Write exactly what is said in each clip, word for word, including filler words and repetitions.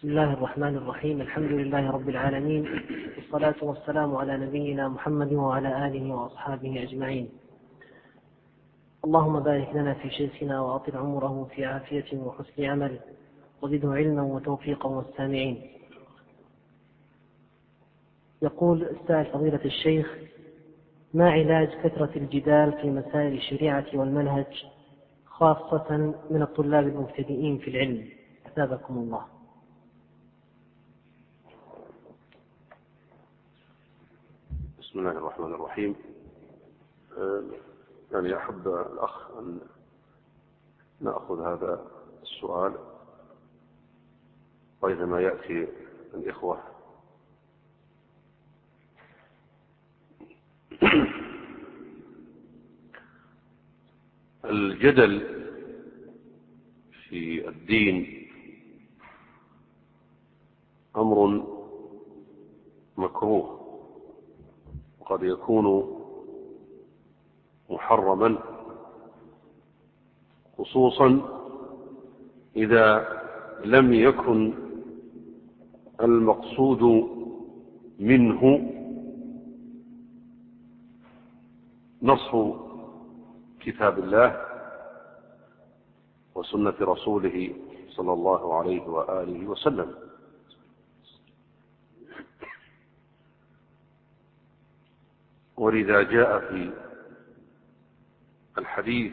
بسم الله الرحمن الرحيم. الحمد لله رب العالمين، والصلاة والسلام على نبينا محمد وعلى آله وأصحابه أجمعين. اللهم بارك لنا في شيخنا وأطل عمره في عافية وحسن عمل، وزده علما وتوفيقا والسامعين. يقول السائل فضيلة الشيخ: ما علاج كثرة الجدال في مسائل الشريعة والمنهج، خاصة من الطلاب المبتدئين في العلم؟ أثابكم الله. بسم الله الرحمن الرحيم. يعني أحب الأخ أن نأخذ هذا السؤال وإذا يأتي الإخوة الجدل في الدين أمر مكروه، وقد يكون محرما، خصوصا إذا لم يكن المقصود منه نصر كتاب الله وسنة رسوله صلى الله عليه وآله وسلم. ولذا جاء في الحديث: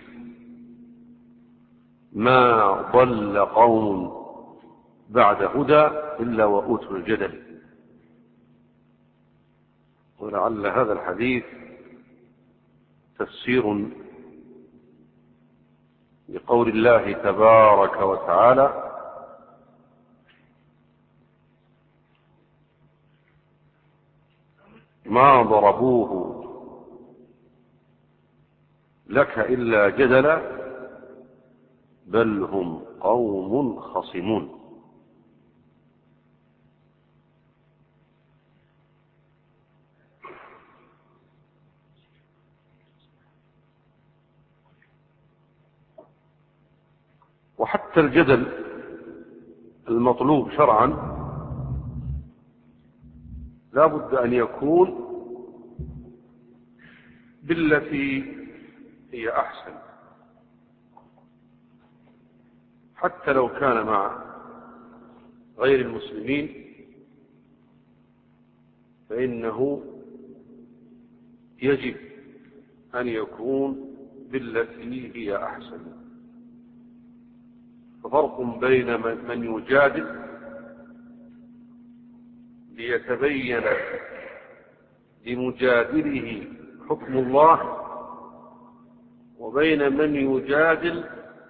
ما ضل قوم بعد هدى إلا وأوتوا الجدل. ولعل هذا الحديث تفسير لقول الله تبارك وتعالى: ما ضربوه لك إلا جدلا بل هم قوم خصمون. وحتى الجدل المطلوب شرعا لا بد أن يكون بالتي هي أحسن، حتى لو كان مع غير المسلمين فإنه يجب أن يكون بالتي هي أحسن. ففرق بين من يجادل ليتبين لمجادله حكم الله، وبين من يجادل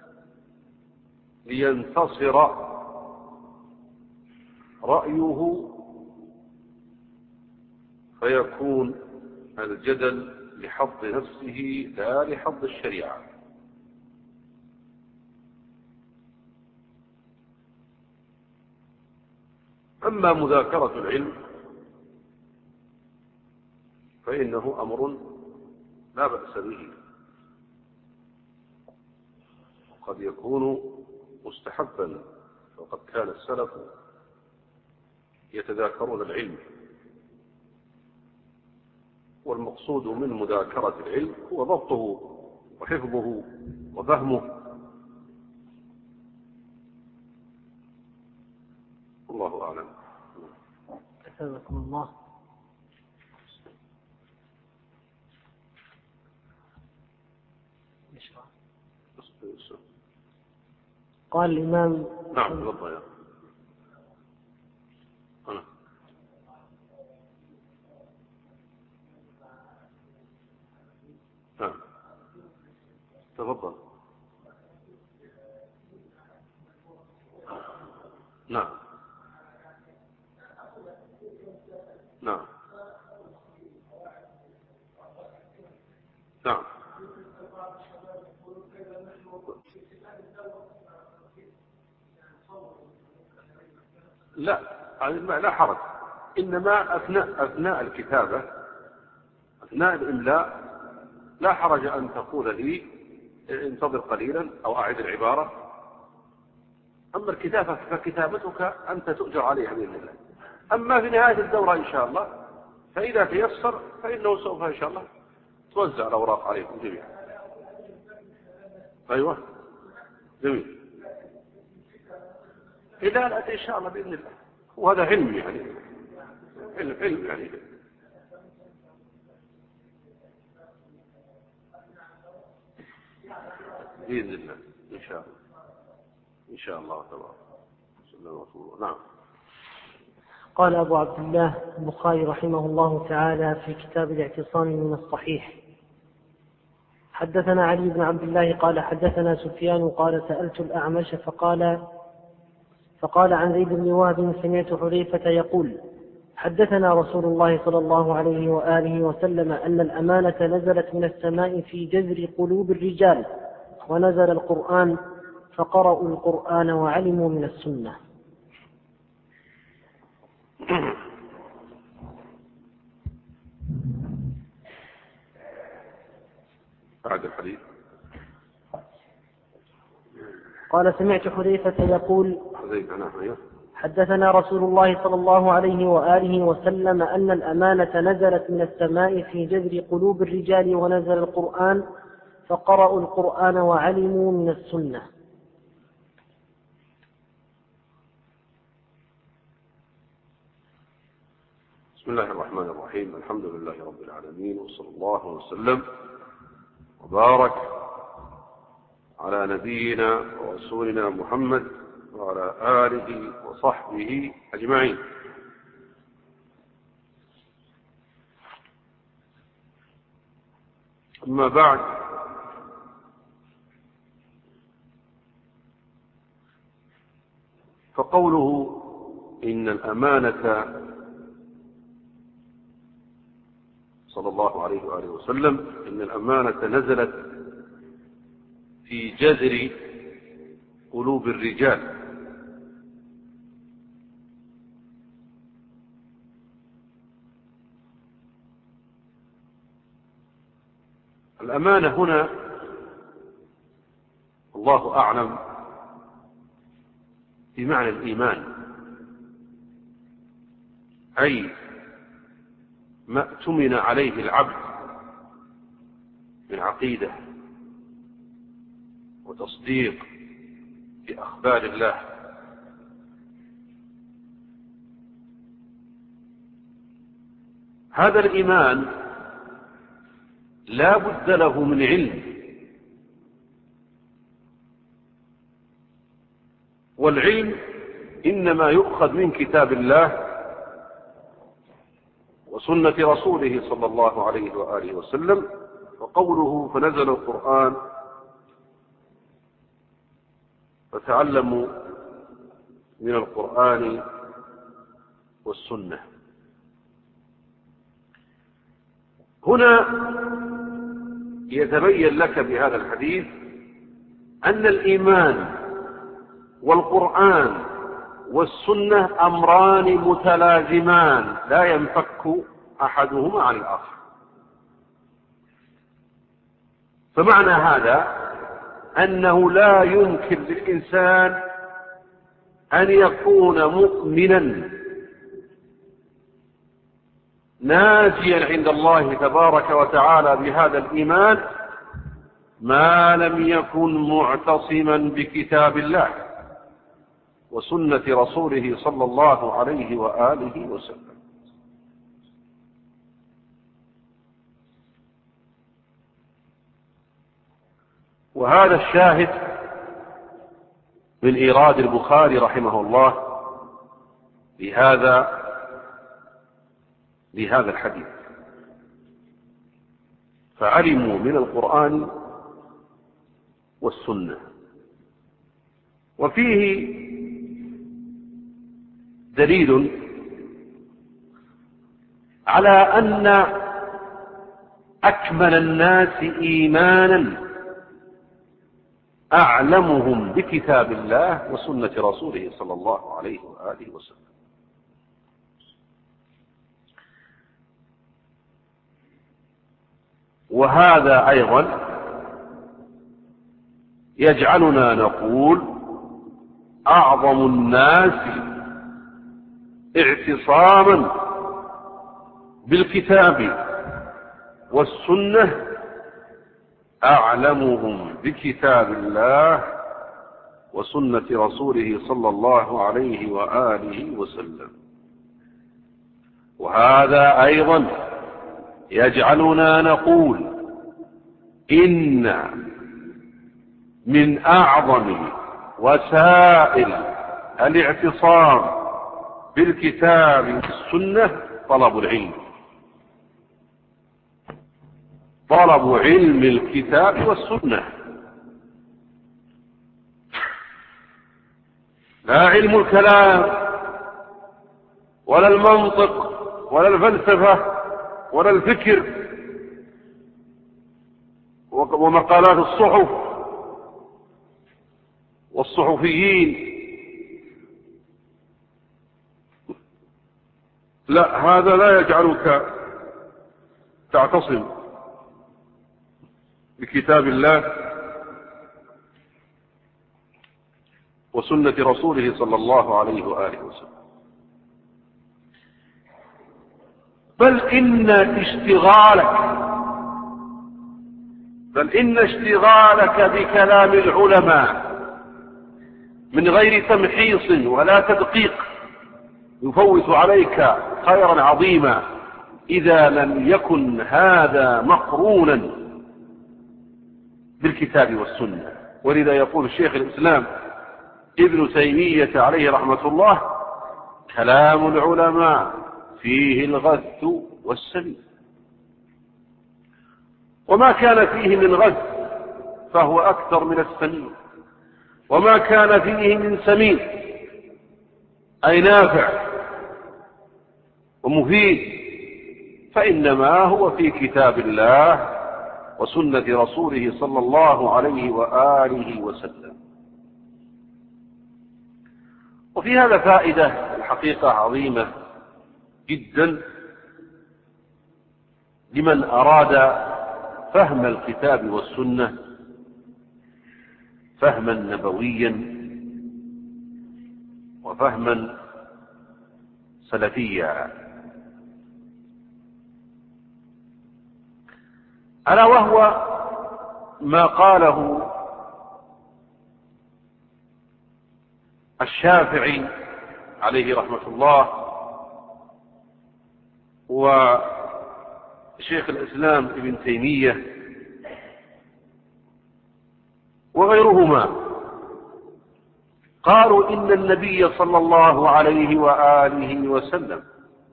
لينتصر رأيه فيكون الجدل لحظ نفسه لا لحظ الشريعة. أما مذاكرة العلم فإنه أمر لا بأس به، قد يكون مستحبا، وقد كان السلف يتذاكرون العلم، والمقصود من مذاكرة العلم هو ضبطه وحفظه وفهمه. الله أعلم. أثابكم الله. قال الإمام: نعم بالضبط يا أنا. نعم تفضل. نعم نعم نعم لا لا حرج، إنما أثناء أثناء الكتابة أثناء الإملاء لا حرج أن تقول لي انتظر قليلا أو أعد العبارة أما الكتابة فكتابتك أنت تؤجر عليها بإذن الله. أما في نهاية الدورة إن شاء الله فإذا تيسر فإنه سوف إن شاء الله توزع الأوراق عليكم جميعا. أيوة جميل. إذا لا إن شاء الله بإذن الله. وهذا علم يعني علم, علم يعني بإذن الله إن شاء الله إن شاء الله تبارك وتعالى. نعم. قال أبو عبد الله البخاري رحمه الله تعالى في كتاب الاعتصام من الصحيح: حدثنا علي بن عبد الله قال حدثنا سفيان قال سألت الأعمش فقال فقال عن زيد بن وهب سمعت حذيفة يقول: حدثنا رسول الله صلى الله عليه وآله وسلم أن الأمانة نزلت من السماء في جذر قلوب الرجال ونزل القرآن فقرأوا القرآن وعلموا من السنة. بعد الحديث قال سمعت حذيفة يقول: حدثنا رسول الله صلى الله عليه وآله وسلم أن الأمانة نزلت من السماء في جذر قلوب الرجال ونزل القرآن فقرأوا القرآن وعلموا من السنة. بسم الله الرحمن الرحيم. الحمد لله رب العالمين، وصلى الله وسلم وبارك على نبينا ورسولنا محمد وعلى آله وصحبه أجمعين. أما بعد، فقوله إن الأمانة صلى الله عليه وآله وسلم إن الأمانة نزلت في جذر قلوب الرجال. الأمانة هنا الله أعلم بمعنى الإيمان، أي ما اؤتمن عليه العبد من عقيدة وتصديق بأخبار الله. هذا الإيمان لا بد له من علم، والعلم إنما يؤخذ من كتاب الله وسنة رسوله صلى الله عليه وآله وسلم. وقوله فنزل القرآن فتعلموا من القرآن والسنة. هنا يتبين لك بهذا الحديث أن الإيمان والقرآن والسنة أمران متلازمان لا ينفك أحدهما عن الآخر. فمعنى هذا أنه لا يمكن للإنسان أن يكون مؤمنا ناجيا عند الله تبارك وتعالى بهذا الإيمان ما لم يكن معتصما بكتاب الله وسنة رسوله صلى الله عليه وآله وسلم. وهذا الشاهد من إيراد البخاري رحمه الله لهذا لهذا الحديث. فعلموا من القرآن والسنة. وفيه دليل على أن أكمل الناس إيمانا أعلمهم بكتاب الله وسنة رسوله صلى الله عليه وآله وسلم. وهذا أيضا يجعلنا نقول أعظم الناس اعتصاما بالكتاب والسنة أعلمهم بكتاب الله وسنة رسوله صلى الله عليه وآله وسلم. وهذا أيضا يجعلنا نقول إن من أعظم وسائل الاعتصام بالكتاب والسنة طلب العلم، طلب علم الكتاب والسنة، لا علم الكلام ولا المنطق ولا الفلسفة ولا الفكر ومقالات الصحف والصحفيين. لا، هذا لا يجعلك تعتصم بكتاب الله وسنة رسوله صلى الله عليه وآله وسلم، بل إن اشتغالك بل إن اشتغالك بكلام العلماء من غير تمحيص ولا تدقيق يفوت عليك خيرا عظيما إذا لم يكن هذا مقرونا بالكتاب والسنة. ولذا يقول الشيخ الإسلام ابن تيمية عليه رحمة الله: كلام العلماء فيه الغث والسمين، وما كان فيه من غث فهو أكثر من السمين، وما كان فيه من سمين أي نافع ومفيد فإنما هو في كتاب الله وسنة رسوله صلى الله عليه وآله وسلم. وفي هذا فائدة الحقيقة عظيمة جدا لمن أراد فهم الكتاب والسنة فهما نبويا وفهما سلفيا، ألا وهو ما قاله الشافعي عليه رحمة الله وشيخ الإسلام ابن تيمية وغيرهما، قالوا إن النبي صلى الله عليه وآله وسلم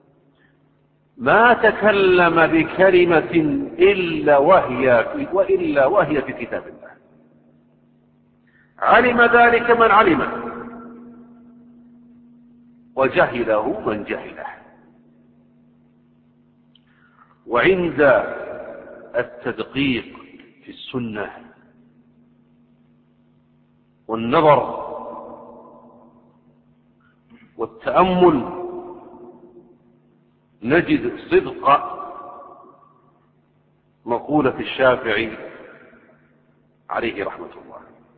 ما تكلم بكلمة إلا وهي في وإلا وهي في كتاب الله، علم ذلك من علمه وجهله من جهله. وعند التدقيق في السنة والنظر والتأمل نجد صدق مقولة الشافعي عليه رحمة الله.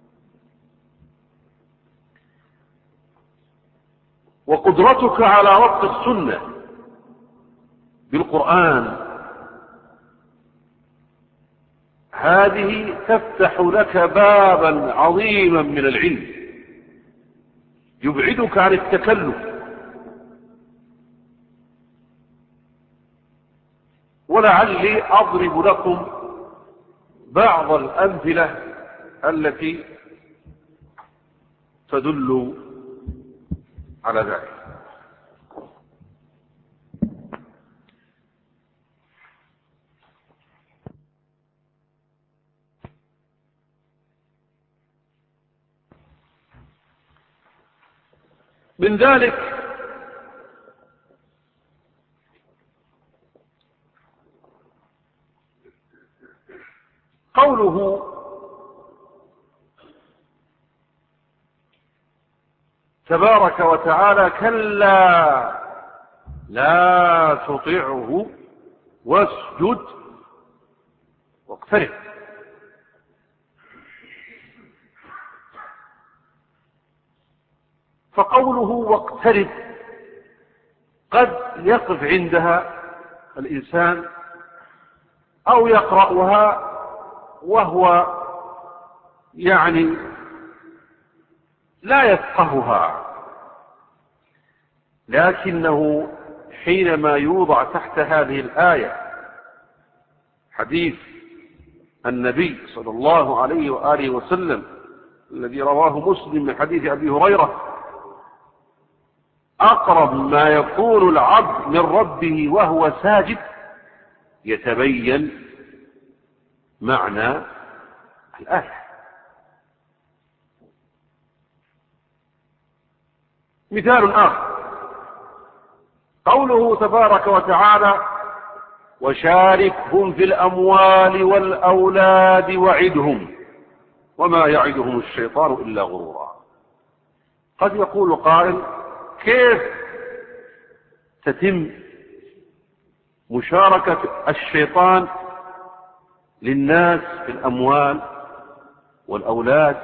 وقدرتك على ربط السنة بالقرآن هذه تفتح لك بابا عظيما من العلم يبعدك عن التكلف. ولعلي أضرب لكم بعض الأمثلة التي تدل على ذلك. من ذلك قوله تبارك وتعالى: كلا لا تطعه واسجد واقترب. فقوله واقترب قد يقف عندها الإنسان أو يقرأها وهو يعني لا يفقهها، لكنه حينما يوضع تحت هذه الآية حديث النبي صلى الله عليه وآله وسلم الذي رواه مسلم من حديث أبي هريرة: أقرب ما يكون العبد من ربه وهو ساجد، يتبين معنى الآية. مثال آخر قوله تبارك وتعالى: وشاركهم في الأموال والأولاد وعدهم وما يعدهم الشيطان إلا غرورا. قد يقول قائل: كيف تتم مشاركة الشيطان للناس في الأموال والأولاد،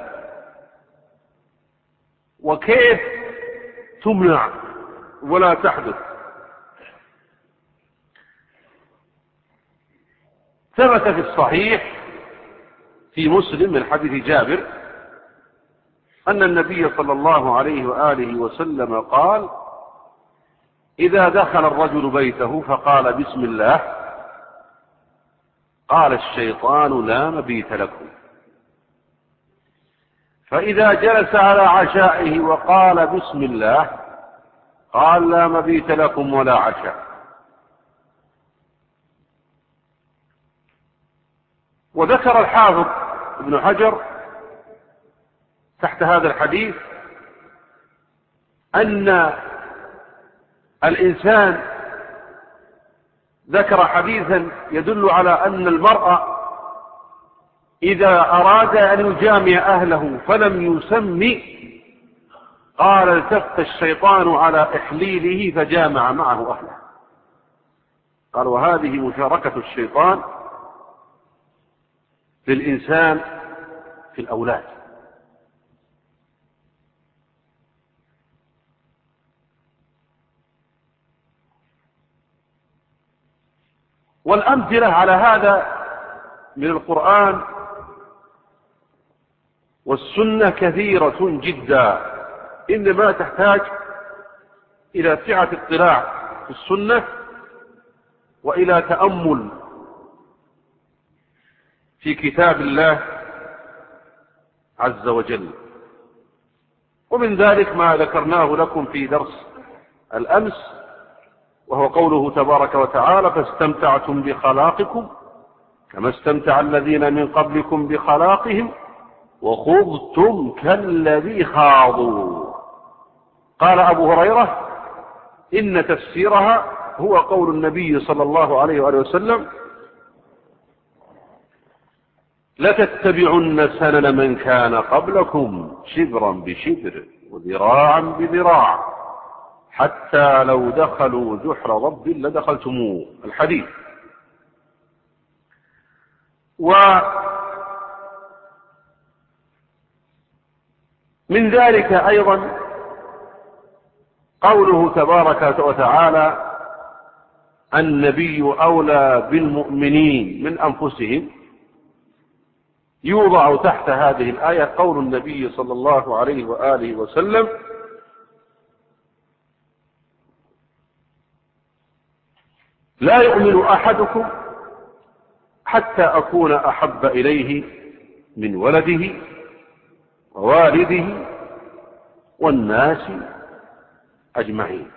وكيف تمنع ولا تحدث؟ ثبت في الصحيح في مسلم من حديث جابر أن النبي صلى الله عليه وآله وسلم قال: إذا دخل الرجل بيته فقال بسم الله قال الشيطان لا مبيت لكم، فإذا جلس على عشائه وقال بسم الله قال لا مبيت لكم ولا عشاء. وذكر الحافظ ابن حجر تحت هذا الحديث أن الإنسان ذكر حديثا يدل على أن المرأة إذا أراد أن يجامع أهله فلم يسمي قال التفت الشيطان على إحليله فجامع معه أهله. قال: وهذه مشاركة الشيطان للإنسان في الأولاد. والأمثلة على هذا من القرآن والسنة كثيرة جدا، إنما تحتاج إلى سعة اطلاع في السنة وإلى تأمل في كتاب الله عز وجل. ومن ذلك ما ذكرناه لكم في درس الأمس، وهو قوله تبارك وتعالى: فاستمتعتم بخلاقكم كما استمتع الذين من قبلكم بخلاقهم وخضتم كالذي خاضوا. قال أبو هريرة: إن تفسيرها هو قول النبي صلى الله عليه وآله وسلم: لتتبعن سنن من كان قبلكم شبرا بشبر وذراعا بذراع حتى لو دخلوا جحر رب لدخلتموه. الحديث. ومن ذلك أيضا قوله تبارك وتعالى: النبي أولى بالمؤمنين من أنفسهم. يوضع تحت هذه الآية قول النبي صلى الله عليه وآله وسلم: لا يؤمن أحدكم حتى أكون أحب إليه من ولده ووالده والناس أجمعين.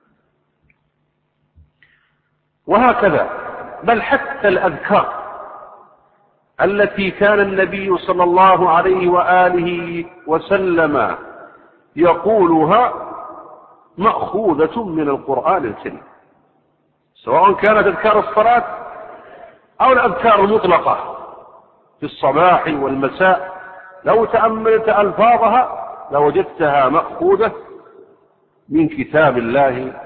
وهكذا، بل حتى الأذكار التي كان النبي صلى الله عليه وآله وسلم يقولها مأخوذة من القرآن الكريم، سواء كانت أذكار الصلاة أو الأذكار المطلقة في الصباح والمساء. لو تأملت ألفاظها لوجدتها مأخوذة من كتاب الله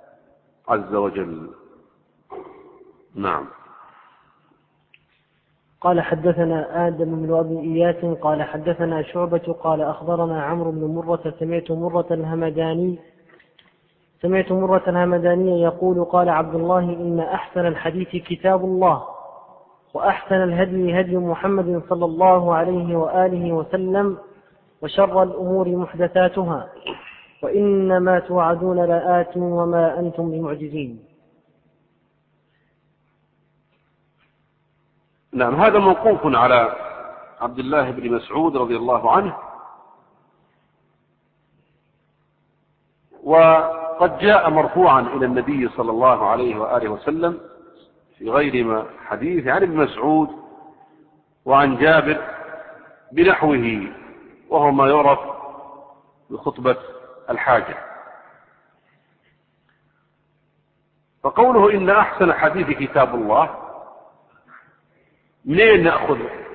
عز وجل. نعم. قال حدثنا آدم بن أبي إياس قال حدثنا شعبة قال أخبرنا عمرو بن مرة سمعت مرة الهمداني سمعت مرة الهمداني يقول قال عبد الله إن أحسن الحديث كتاب الله وأحسن الهدي هدي محمد صلى الله عليه وآله وسلم وشر الأمور محدثاتها وإنما توعدون لآت وما أنتم بمعجزين. نعم، هذا موقوف على عبد الله بن مسعود رضي الله عنه، وقد جاء مرفوعا إلى النبي صلى الله عليه وآله وسلم في غير ما حديث عن ابن مسعود وعن جابر بنحوه، وهو ما يعرف بخطبة الحاجة. فقوله إن أحسن حديث كتاب الله، منين نأخذ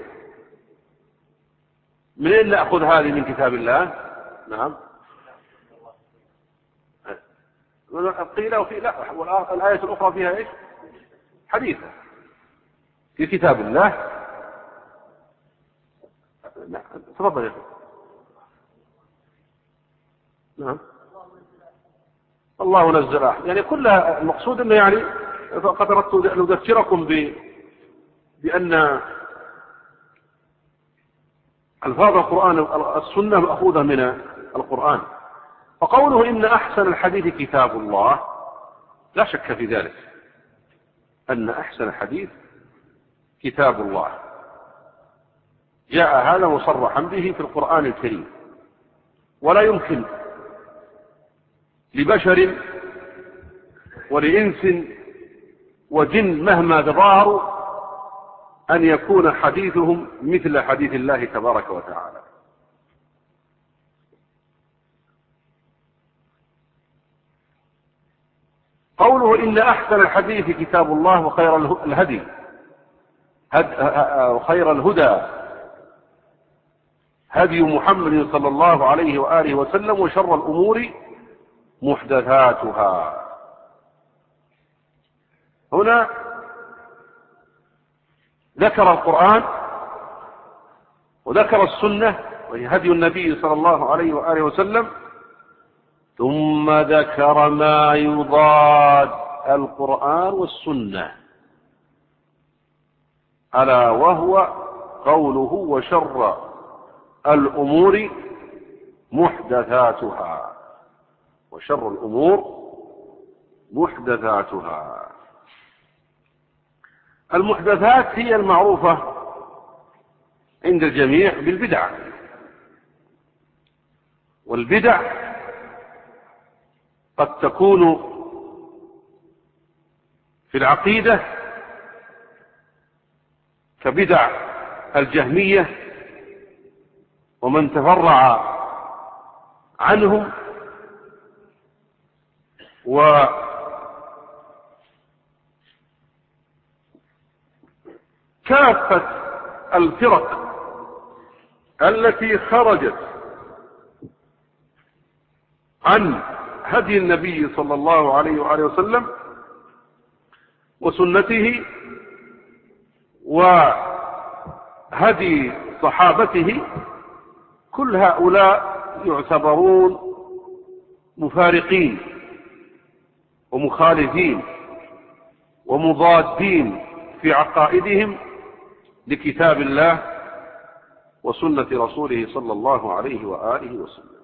منين نأخذ هذه من كتاب الله؟ نعم، قيل وفي لا، والآية الأخرى فيها إيش؟ حديثة في كتاب الله. تفضل يا أخي. نعم، الله نزل أحسن، يعني كلها المقصود أنه يعني فقد أردت أن أذكركم ب بأن ألفاظ القرآن السنة مأخوذة من القرآن. فقوله إن أحسن الحديث كتاب الله، لا شك في ذلك أن أحسن الحديث كتاب الله، جاء هذا مصرحا به في القرآن الكريم، ولا يمكن لبشر ولإنس وجن مهما تظاهروا أن يكون حديثهم مثل حديث الله تبارك وتعالى. قوله إن أحسن الحديث كتاب الله وخير الهدي وخير الهدى هدي محمد صلى الله عليه وآله وسلم وشر الأمور محدثاتها. هنا ذكر القرآن وذكر السنة وهي هدي النبي صلى الله عليه وآله وسلم، ثم ذكر ما يضاد القرآن والسنة، ألا وهو قوله وشر الأمور محدثاتها، وشر الأمور محدثاتها. المحدثات هي المعروفة عند الجميع بالبدع، والبدع قد تكون في العقيدة كبدع الجهمية ومن تفرع عنهم، وكافة الفرق التي خرجت عن هدي النبي صلى الله عليه وآله وسلم وسنته وهدي صحابته، كل هؤلاء يعتبرون مفارقين ومخالفين ومضادين في عقائدهم لكتاب الله وسنة رسوله صلى الله عليه وآله وسلم.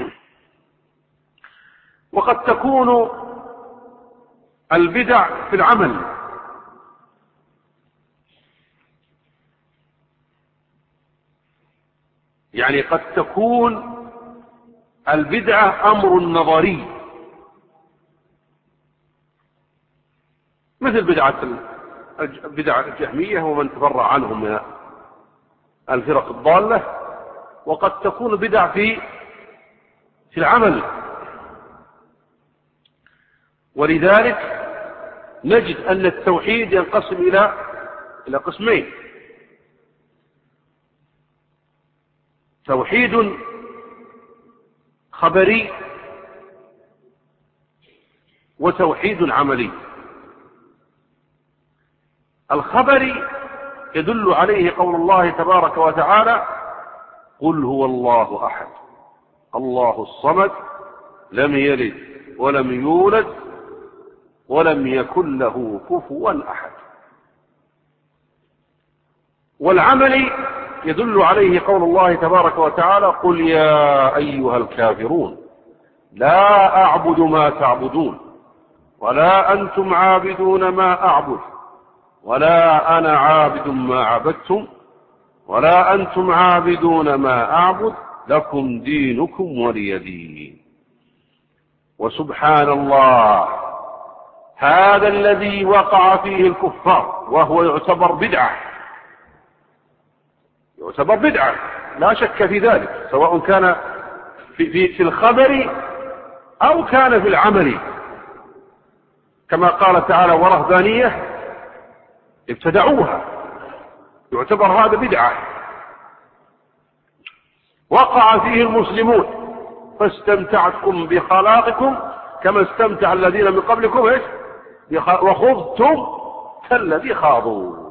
وقد تكون البدع في العمل، يعني قد تكون البدعة أمر نظري، مثل بدعة البدعة الجهمية ومن تفرع عنهم من الفرق الضالة. وقد تكون بدع في في العمل، ولذلك نجد أن التوحيد ينقسم إلى إلى قسمين: توحيد خبري وتوحيد عملي. الخبري يدل عليه قول الله تبارك وتعالى: قل هو الله أحد الله الصمد لم يلد ولم يولد ولم يكن له كفوا أحد. والعمل يدل عليه قول الله تبارك وتعالى: قل يا أيها الكافرون لا أعبد ما تعبدون ولا أنتم عابدون ما أعبد ولا أنا عابد ما عبدتم ولا أنتم عابدون ما أعبد لكم دينكم ولي دين. وسبحان الله، هذا الذي وقع فيه الكفار وهو يعتبر بدعة، يعتبر بدعة لا شك في ذلك، سواء كان في, في, في الخبر أو كان في العمل، كما قال تعالى: ورهبانية ابتدعوها، يعتبر هذا بدعة وقع فيه المسلمون، فاستمتعتم بخلاقكم كما استمتع الذين من قبلكم إيش؟ وخضتم كالذي خاضوا.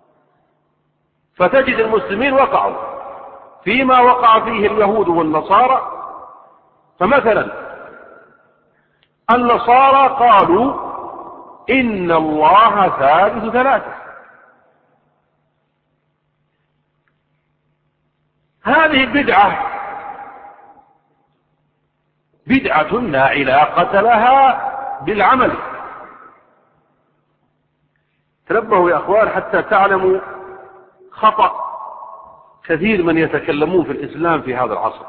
فتجد المسلمين وقعوا فيما وقع فيه اليهود والنصارى. فمثلا النصارى قالوا إن الله ثالث ثلاثة. هذه البدعة بدعة لا علاقة لها بالعمل. تنبهوا يا أخوان حتى تعلموا خطأ كثير من يتكلمون في الإسلام في هذا العصر.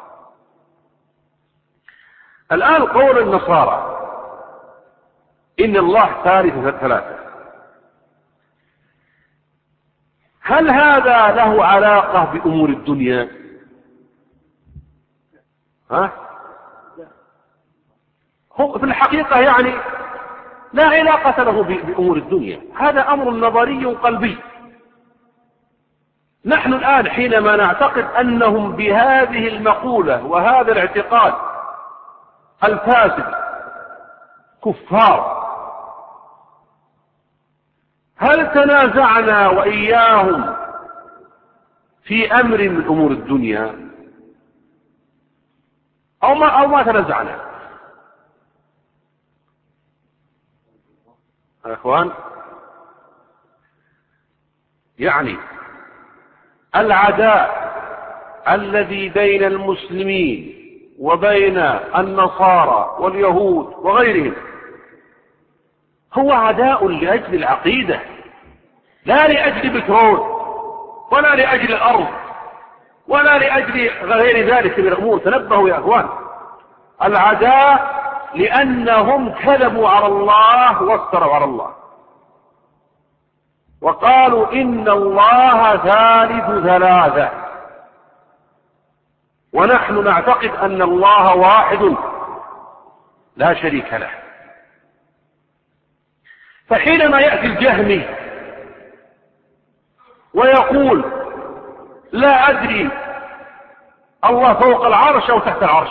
الآن قول النصارى إن الله ثالث ثلاثة، هل هذا له علاقة بأمور الدنيا؟ ها؟ هو في الحقيقة يعني لا علاقة له بأمور الدنيا، هذا أمر نظري قلبي. نحن الآن حينما نعتقد أنهم بهذه المقولة وهذا الاعتقاد الفاسد كفار، هل تنازعنا وإياهم في أمر من أمور الدنيا أو ما, أو ما تنازعنا يا أخوان؟ يعني العداء الذي بين المسلمين وبين النصارى واليهود وغيرهم هو عداء لأجل العقيدة، لا لأجل بترول ولا لأجل الأرض ولا لأجل غير ذلك من الأمور. تنبهوا يا أخوان، العداء لأنهم كذبوا على الله وافتروا على الله وقالوا إن الله ثالث ثلاثة، ونحن نعتقد أن الله واحد لا شريك له. فحينما يأتي الجهمي ويقول لا أدري الله فوق العرش أو تحت العرش،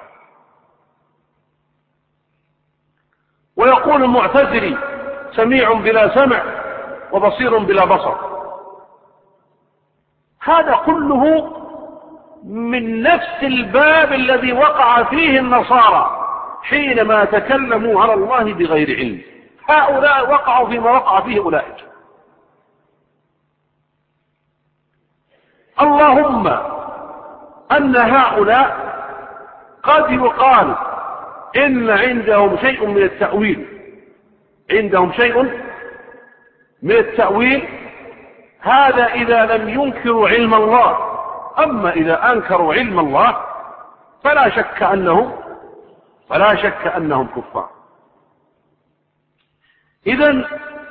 ويقول المعتزلي سميع بلا سمع وبصير بلا بصر، هذا كله من نفس الباب الذي وقع فيه النصارى حينما تكلموا على الله بغير علم. هؤلاء وقعوا فيما وقع فيه أولئك. اللهم أن هؤلاء قد يقال إن عندهم شيء من التأويل، عندهم شيء من التأويل، هذا إذا لم ينكروا علم الله. أما إذا أنكروا علم الله فلا شك أنهم فلا شك أنهم كفار. إذن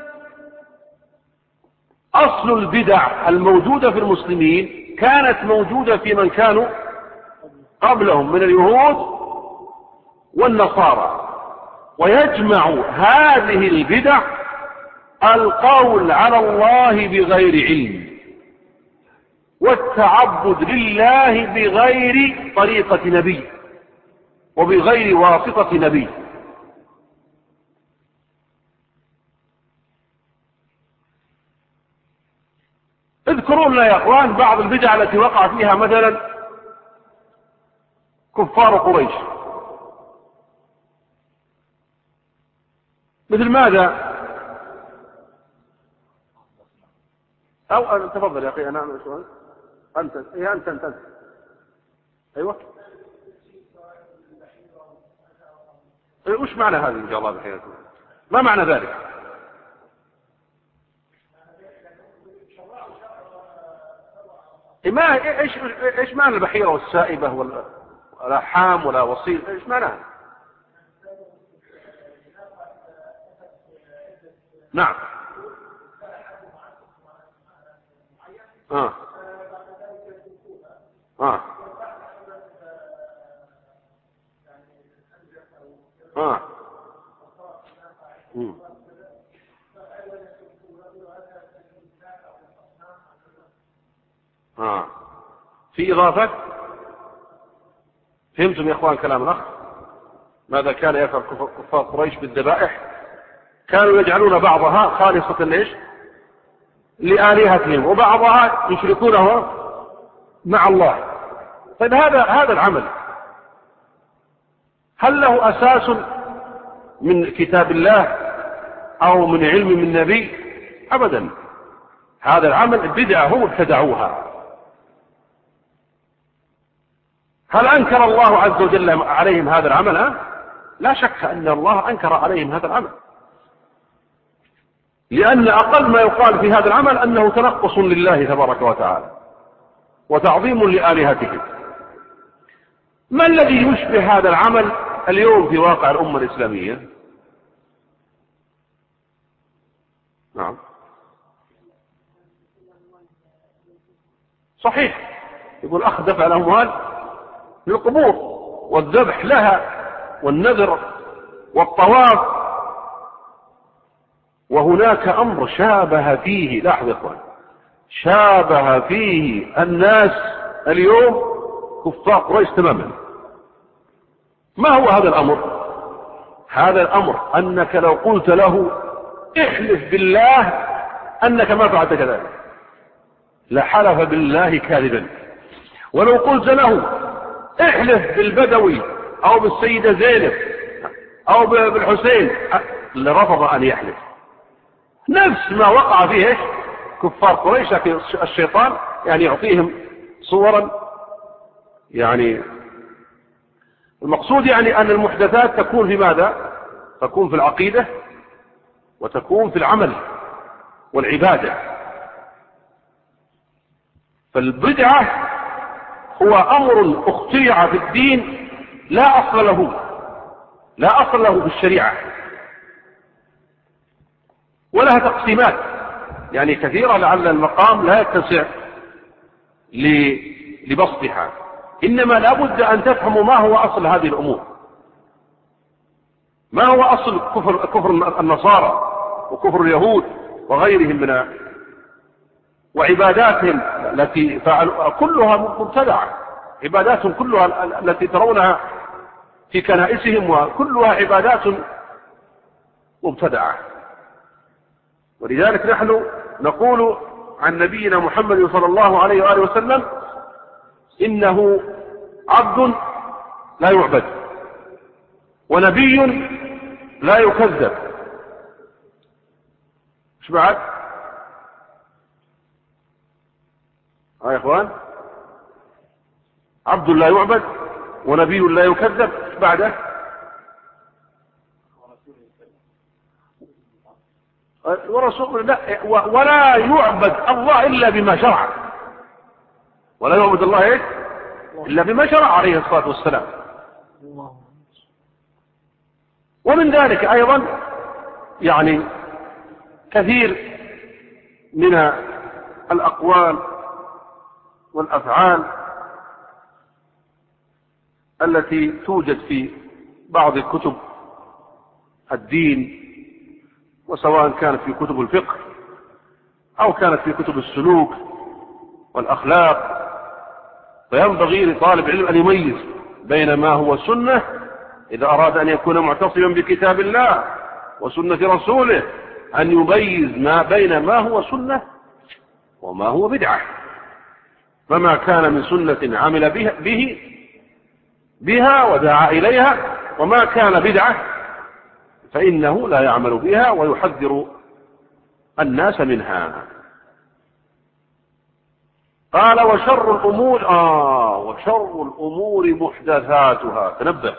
أصل البدع الموجودة في المسلمين كانت موجودة في من كانوا قبلهم من اليهود والنصارى، ويجمع هذه البدع القول على الله بغير علم والتعبد لله بغير طريقة نبي وبغير واسطة نبي. اذكروا لنا يا اخوان بعض البدع التي وقع فيها مثلا كفار قريش. مثل ماذا؟ او أن تفضل يا اخي. انا اعمل سؤال. انت ايه انت انت, انت. ايوه. وش معنى هذه ان شاء الله بحياته؟ ما معنى ذلك؟ ما ايش ايش معنى البحيرة والسائبة ولا ولا حام ولا وصيل؟ ايش معناها؟ نعم. اه اه اه مم. اه في إضافة. فهمتم يا اخوان كلام الاخ؟ ماذا كان يفعل كفار قريش بالذبائح؟ كانوا يجعلون بعضها خالصة ليش؟ لآلهتهم، وبعضها يشركونه مع الله. طيب هذا هذا العمل هل له أساس من كتاب الله أو من علم من النبي؟ أبدا. هذا العمل بدعة هم ابتدعوها. هل أنكر الله عز وجل عليهم هذا العمل؟ ها؟ لا شك أن الله أنكر عليهم هذا العمل، لأن أقل ما يقال في هذا العمل أنه تنقص لله تبارك وتعالى وتعظيم لآلهتهم. ما الذي يشبه هذا العمل اليوم في واقع الأمة الإسلامية؟ نعم صحيح. يقول أخذ دفع الأموال للقبور والذبح لها والنذر والطواف. وهناك أمر شابه فيه، لاحظ إخوان، شابه فيه الناس اليوم كفار قريش تماما. ما هو هذا الأمر؟ هذا الأمر أنك لو قلت له احلف بالله أنك ما فعلت كذلك لحلف بالله كاذبا، ولو قلت له احلف بالبدوي أو بالسيدة زينب أو بالحسين لرفض أن يحلف. نفس ما وقع فيه كفار قريش، لكن الشيطان يعني يعطيهم صورا. يعني المقصود يعني أن المحدثات تكون في ماذا؟ تكون في العقيدة وتكون في العمل والعبادة. فالبدعة هو أمر اخترع في الدين لا أصل له، لا أصل له في الشريعة، ولها تقسيمات يعني كثيرة، لعل المقام لا يتسع لبسطها. إنما لابد أن تفهموا ما هو أصل هذه الأمور، ما هو أصل كفر, كفر النصارى وكفر اليهود وغيرهم من وعباداتهم التي فعلوا كلها مبتدعة. عباداتهم كلها التي ترونها في كنائسهم وكلها عبادات مبتدعة. ولذلك نحن نقول عن نبينا محمد صلى الله عليه وآله وسلم إنه عبد لا يعبد ونبي لا يكذب. ايش بعد؟ ها يا اخوان، عبد لا يعبد ونبي لا يكذب. ايش بعده؟ ورسول لا ولا يعبد الله إلا بما شرع، ولا يعبد الله إيه؟ إلا بما شرع عليه الصلاة والسلام. ومن ذلك أيضا يعني كثير من الأقوال والأفعال التي توجد في بعض كتب الدين، وسواء كانت في كتب الفقه أو كانت في كتب السلوك والأخلاق. فينبغي لطالب العلم أن يميز بين ما هو سنة إذا أراد أن يكون معتصما بكتاب الله وسنة رسوله، أن يميز ما بين ما هو سنة وما هو بدعة. فما كان من سنة عمل به, به بها ودعا إليها، وما كان بدعة فإنه لا يعمل بها ويحذر الناس منها. قال وشر الأمور آه وشر الأمور محدثاتها. تنبه،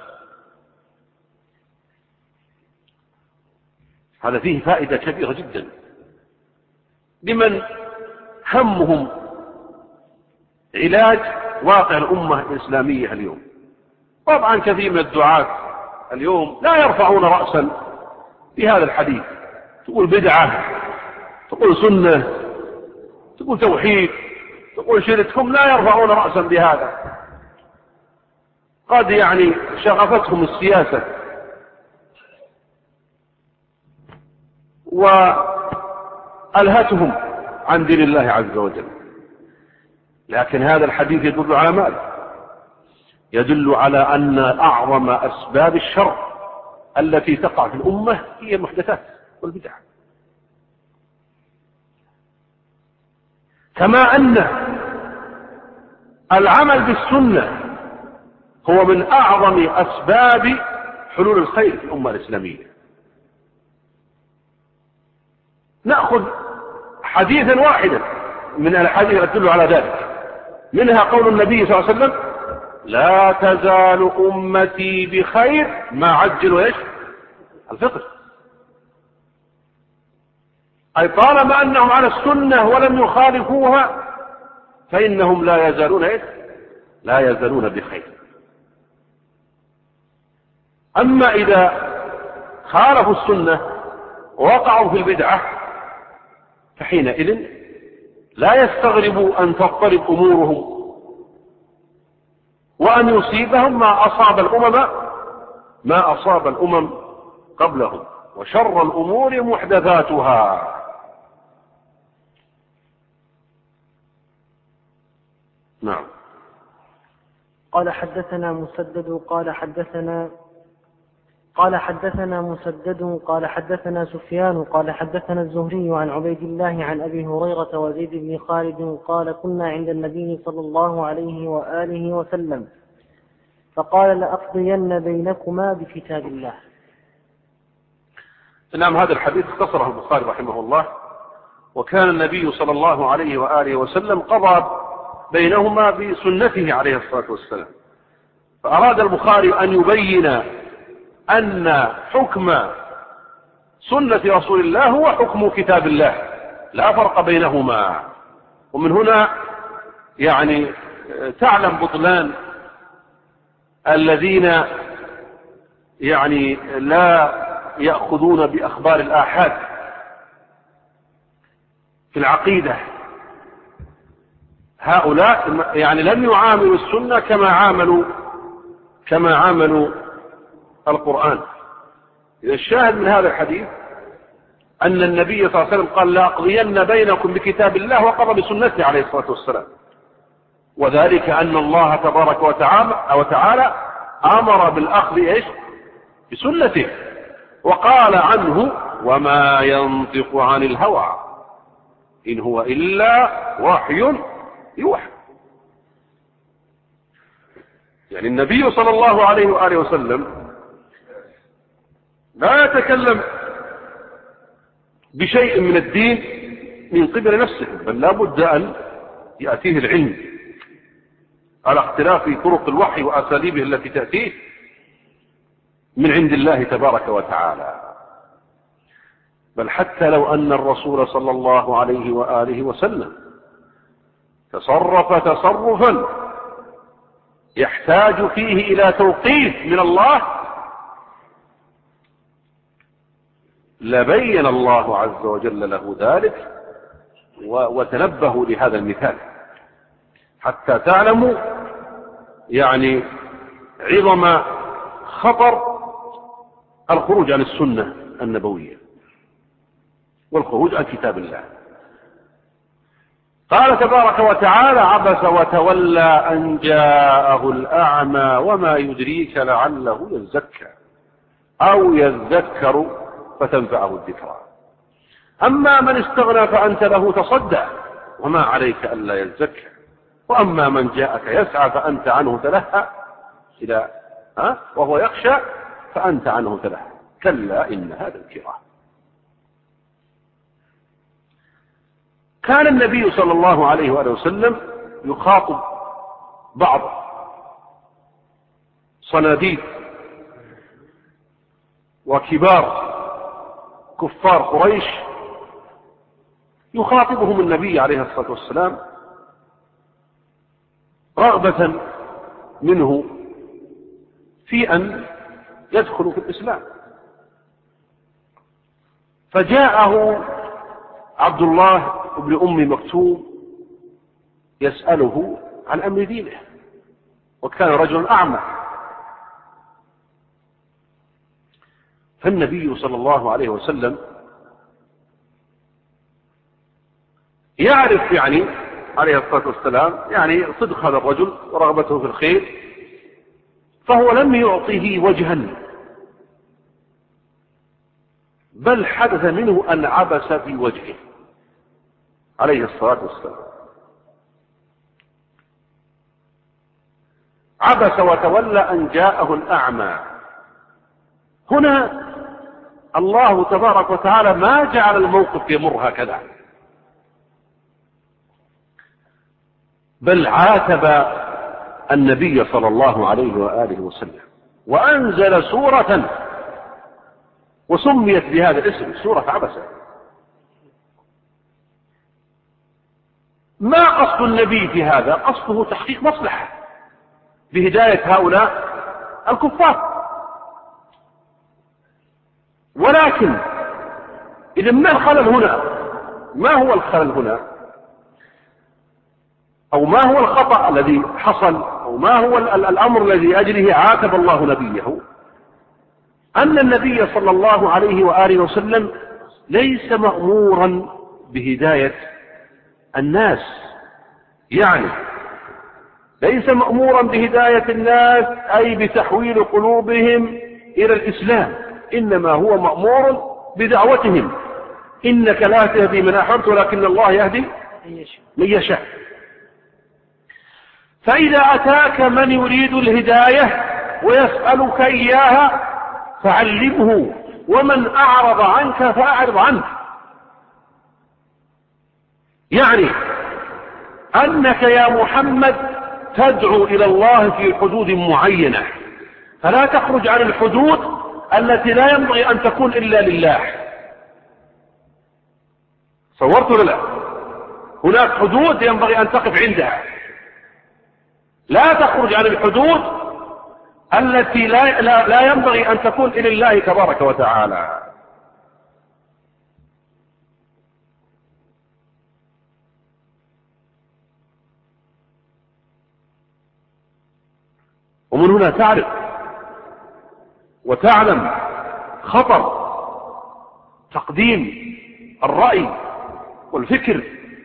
هذا فيه فائدة كبيرة جدا لمن همهم علاج واقع الأمة الإسلامية اليوم. طبعا كثير من الدعاة اليوم لا يرفعون رأسا في هذا الحديث، تقول بدعة، تقول سنة، تقول توحيد، تقول شرك، هم لا يرفعون رأسا بهذا. قد يعني شغفتهم السياسة وألهتهم عن دين الله عز وجل. لكن هذا الحديث يدل على ماذا؟ يدل على أن أعظم أسباب الشر التي تقع في الأمة هي المحدثات والبدع، كما أن العمل بالسنة هو من أعظم أسباب حلول الخير في الأمة الإسلامية. نأخذ حديثا واحدا من الحديث التي تدل على ذلك، منها قول النبي صلى الله عليه وسلم: لا تزال أمتي بخير ما عجلوا ايش؟ الفطر. أي طالما أنهم على السنة ولم يخالفوها فإنهم لا يزالون ايش؟ لا يزالون بخير. أما إذا خالفوا السنة ووقعوا في البدعة فحينئذ لا يستغربوا أن تضطرب أمورهم وأن يصيبهم ما أصاب الأمم ما أصاب الأمم قبلهم. وشر الأمور محدثاتها. نعم. قال حدثنا مسدد قال حدثنا قال حدثنا مسدد قال حدثنا سفيان قال حدثنا الزهري عن عبيد الله عن أبي هريرة وزيد بن خالد قال كنا عند النبي صلى الله عليه وآله وسلم فقال لأقضين بينكما بكتاب الله. نعم. هذا الحديث اختصره البخاري رحمه الله، وكان النبي صلى الله عليه وآله وسلم قضى بينهما بسنته عليه الصلاة والسلام، فأراد البخاري أن يبين أن حكم سنة رسول الله هو حكم كتاب الله، لا فرق بينهما. ومن هنا يعني تعلم بطلان الذين يعني لا يأخذون بأخبار الآحاد في العقيدة. هؤلاء يعني لم يعاملوا السنة كما عاملوا كما عاملوا القرآن. إذا الشاهد من هذا الحديث أن النبي صلى الله عليه وسلم قال لأقضين بينكم بكتاب الله وقضى بسنته عليه الصلاة والسلام، وذلك أن الله تبارك وتعالى أمر بالأخذ إيش؟ بسنته، وقال عنه: وما ينطق عن الهوى إن هو إلا وحي يوحى. يعني النبي صلى الله عليه وآله وسلم لا يتكلم بشيء من الدين من قبل نفسه، بل لا بد أن يأتيه العلم على اختلاف طرق الوحي وأساليبه التي تأتيه من عند الله تبارك وتعالى. بل حتى لو أن الرسول صلى الله عليه وآله وسلم تصرف تصرفا يحتاج فيه إلى توقيف من الله لبين الله عز وجل له ذلك، وتنبهوا لهذا المثال حتى تعلموا يعني عظم خطر الخروج عن السنة النبوية والخروج عن كتاب الله. قال تبارك وتعالى: عبس وتولى أن جاءه الأعمى وما يدريك لعله يزكى أو يذكر فتنفعه الذكرى. أما من استغنى فأنت له تصدى وما عليك ألا يزكى، وأما من جاءك يسعى فأنت عنه تلهى إلى ها وهو يخشى فأنت عنه تلهى كلا إنها تذكرة. كان النبي صلى الله عليه وآله وسلم يخاطب بعض صناديد وكبار كفار قريش، يخاطبهم النبي عليه الصلاة والسلام رغبة منه في أن يدخلوا في الإسلام. فجاءه عبد الله بن أم مكتوم يسأله عن أمر دينه، وكان رجلا أعمى. فالنبي صلى الله عليه وسلم يعرف يعني عليه الصلاة والسلام يعني صدق هذا الرجل ورغبته في الخير، فهو لم يعطيه وجها، بل حدث منه أن عبس في وجهه عليه الصلاة والسلام، عبس وتولى أن جاءه الأعمى. هنا الله تبارك وتعالى ما جعل الموقف يمر هكذا، بل عاتب النبي صلى الله عليه وآله وسلم وأنزل سورة وسميت بهذا الاسم سورة عبسة. ما قصد النبي في هذا؟ قصده تحقيق مصلحة بهداية هؤلاء الكفار. ولكن إذا ما الخلل هنا؟ ما هو الخلل هنا؟ أو ما هو الخطأ الذي حصل؟ أو ما هو الأمر الذي أجله عاتب الله نبيه؟ أن النبي صلى الله عليه وآله وسلم ليس مأمورا بهداية الناس، يعني ليس مأمورا بهداية الناس أي بتحويل قلوبهم إلى الإسلام، إنما هو مأمور بدعوتهم. إنك لا تهدي من أحببت ولكن الله يهدي من يشاء. فإذا أتاك من يريد الهداية ويسألك إياها فعلمه، ومن أعرض عنك فأعرض عنه. يعني أنك يا محمد تدعو إلى الله في حدود معينة، فلا تخرج عن الحدود التي لا ينبغي أن تكون إلا لله. صورت ولا لا؟ هناك حدود ينبغي أن تقف عندها، لا تخرج عن الحدود التي لا, لا, لا ينبغي أن تكون إلى الله تبارك وتعالى. ومن هنا تعرف وتعلم خطر تقديم الرأي والفكر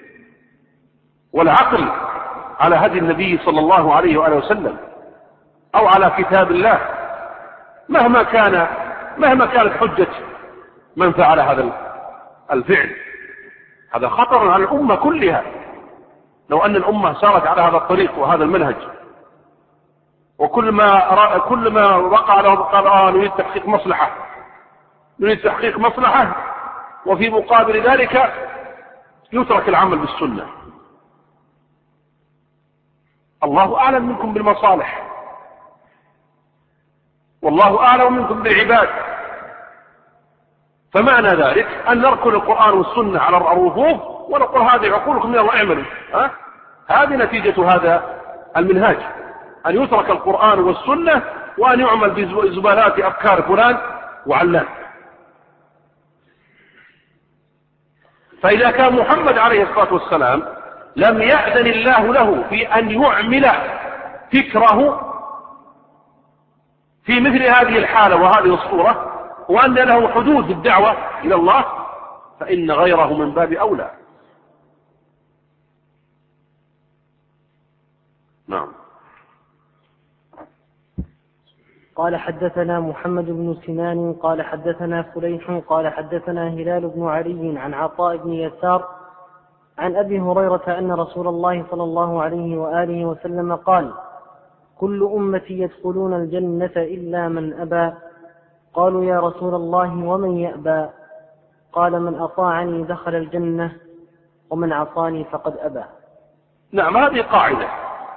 والعقل على هدي النبي صلى الله عليه وآله وسلم أو على كتاب الله، مهما كان مهما كانت حجة من فعل هذا الفعل. هذا خطر على الأمة كلها لو أن الأمة سارت على هذا الطريق وهذا المنهج، وكل ما كل ما وقع له قال آه نريد تحقيق مصلحة نريد تحقيق مصلحة وفي مقابل ذلك يترك العمل بالسنة. الله أعلم منكم بالمصالح، والله أعلم منكم بالعباد. فمعنى ذلك أن نركل القرآن والسنة على الرفوف ونقول هذه عقولكم يلا اعملوا. ها؟ هذه نتيجة هذا المنهاج، أن يترك القرآن والسنة وأن يعمل بزبالات أفكار فلان وعلان. فإذا كان محمد عليه الصلاة والسلام لم يأذن الله له في أن يعمل فكره في مثل هذه الحالة وهذه الصورة، وأن له حدود الدعوة إلى الله، فإن غيره من باب أولى. نعم. قال حدثنا محمد بن سنان قال حدثنا فليح قال حدثنا هلال بن علي عن عطاء بن يسار عن أبي هريرة أن رسول الله صلى الله عليه وآله وسلم قال: كل أمتي يدخلون الجنة إلا من أبى. قالوا: يا رسول الله ومن يأبى؟ قال: من أطاعني دخل الجنة ومن عصاني فقد أبى. نعم، هذه قاعدة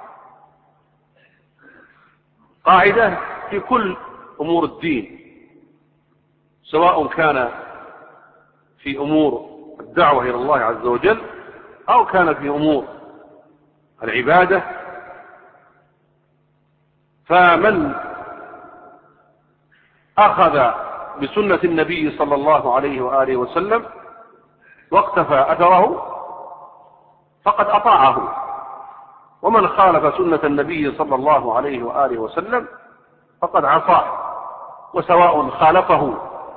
قاعدة في كل أمور الدين، سواء كان في أمور الدعوة إلى الله عز وجل أو كان في أمور العبادة. فمن أخذ بسنة النبي صلى الله عليه وآله وسلم واقتفى أثره فقد أطاعه، ومن خالف سنة النبي صلى الله عليه وآله وسلم فقد عصاه، وسواء خالفه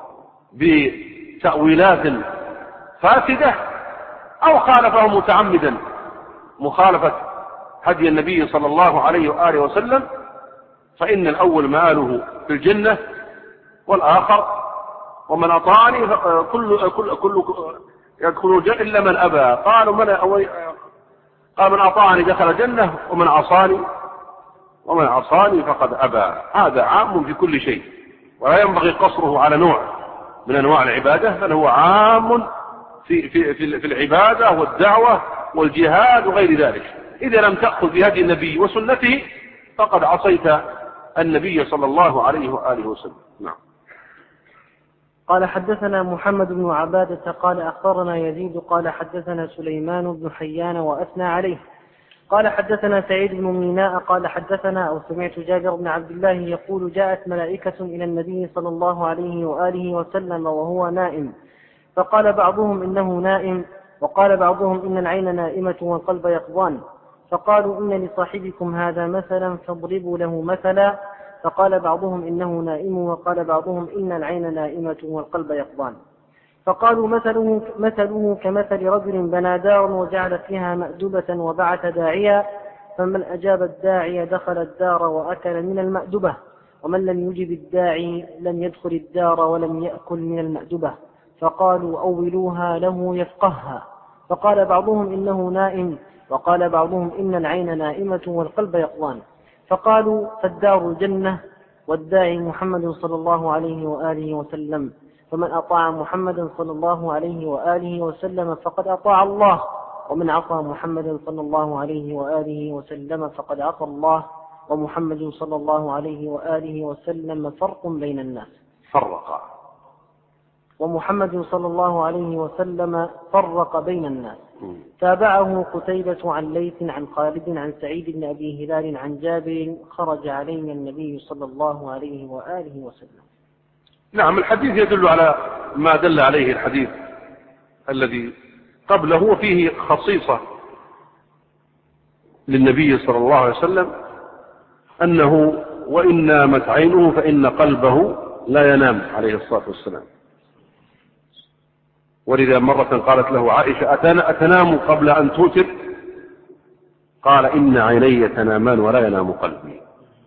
بتأويلات فاسدة أو خالفه متعمدا مخالفة هدي النبي صلى الله عليه وآله وسلم، فإن الأول مآله في الجنة والآخر ومن أطاعني كل كل كل يدخل الجنة إلا من أبى. قالوا من قال: من أطاعني دخل الجنة ومن عصاني ومن عصاني فقد أبى. هذا عام في كل شيء، ولا ينبغي قصره على نوع من أنواع العبادة، بل هو عام في في في, في العبادة والدعوة والجهاد وغير ذلك. إذا لم تأخذ بهدي النبي وسنته فقد عصيت النبي صلى الله عليه وآله وسلم. نعم. قال: حدثنا محمد بن عبادة قال أخبرنا يزيد قال حدثنا سليمان بن حيان وأثنى عليه قال حدثنا سعيد بن ميناء قال حدثنا أو سمعت جابر بن عبد الله يقول: جاءت ملائكة إلى النبي صلى الله عليه وآله وسلم وهو نائم، فقال بعضهم إنه نائم، وقال بعضهم إن العين نائمة والقلب يقظان، فقالوا: إن لصاحبكم هذا مثلا فاضربوا له مثلا، فقال بعضهم إنه نائم، وقال بعضهم إن العين نائمة والقلب يقظان، فقالوا: مثله, مثله كمثل رجل بنى دار وجعل فيها مأدبة وبعث داعيا، فمن أجاب الداعي دخل الدار وأكل من المأدبة، ومن لم يجب الداعي لم يدخل الدار ولم يأكل من المأدبة، فقالوا: أولوها له يفقهها. فقال بعضهم إنه نائم، وقال بعضهم إن العين نائمة والقلب يقظان، فقالوا: فالدار الجنة والداعي محمد صلى الله عليه وآله وسلم، فمن أطاع محمدا صلى الله عليه وآله وسلم فقد أطاع الله، ومن عصى محمدا صلى الله عليه وآله وسلم فقد عصى الله، ومحمد صلى الله عليه وآله وسلم فرق بين الناس. فرق ومحمد صلى الله عليه وسلم فرق بين الناس. تابعه قتيبة عن ليث عن خالد عن سعيد بن أبي هلال عن جابر: خرج علينا النبي صلى الله عليه وآله وسلم. نعم، الحديث يدل على ما دل عليه الحديث الذي قبله، وفيه خصيصة للنبي صلى الله عليه وسلم أنه وإن نامت عينه فإن قلبه لا ينام عليه الصلاة والسلام. ولذا مرة قالت له عائشة: أتنام قبل أن توتر؟ قال: إن عيني تنامان ولا ينام قلبي.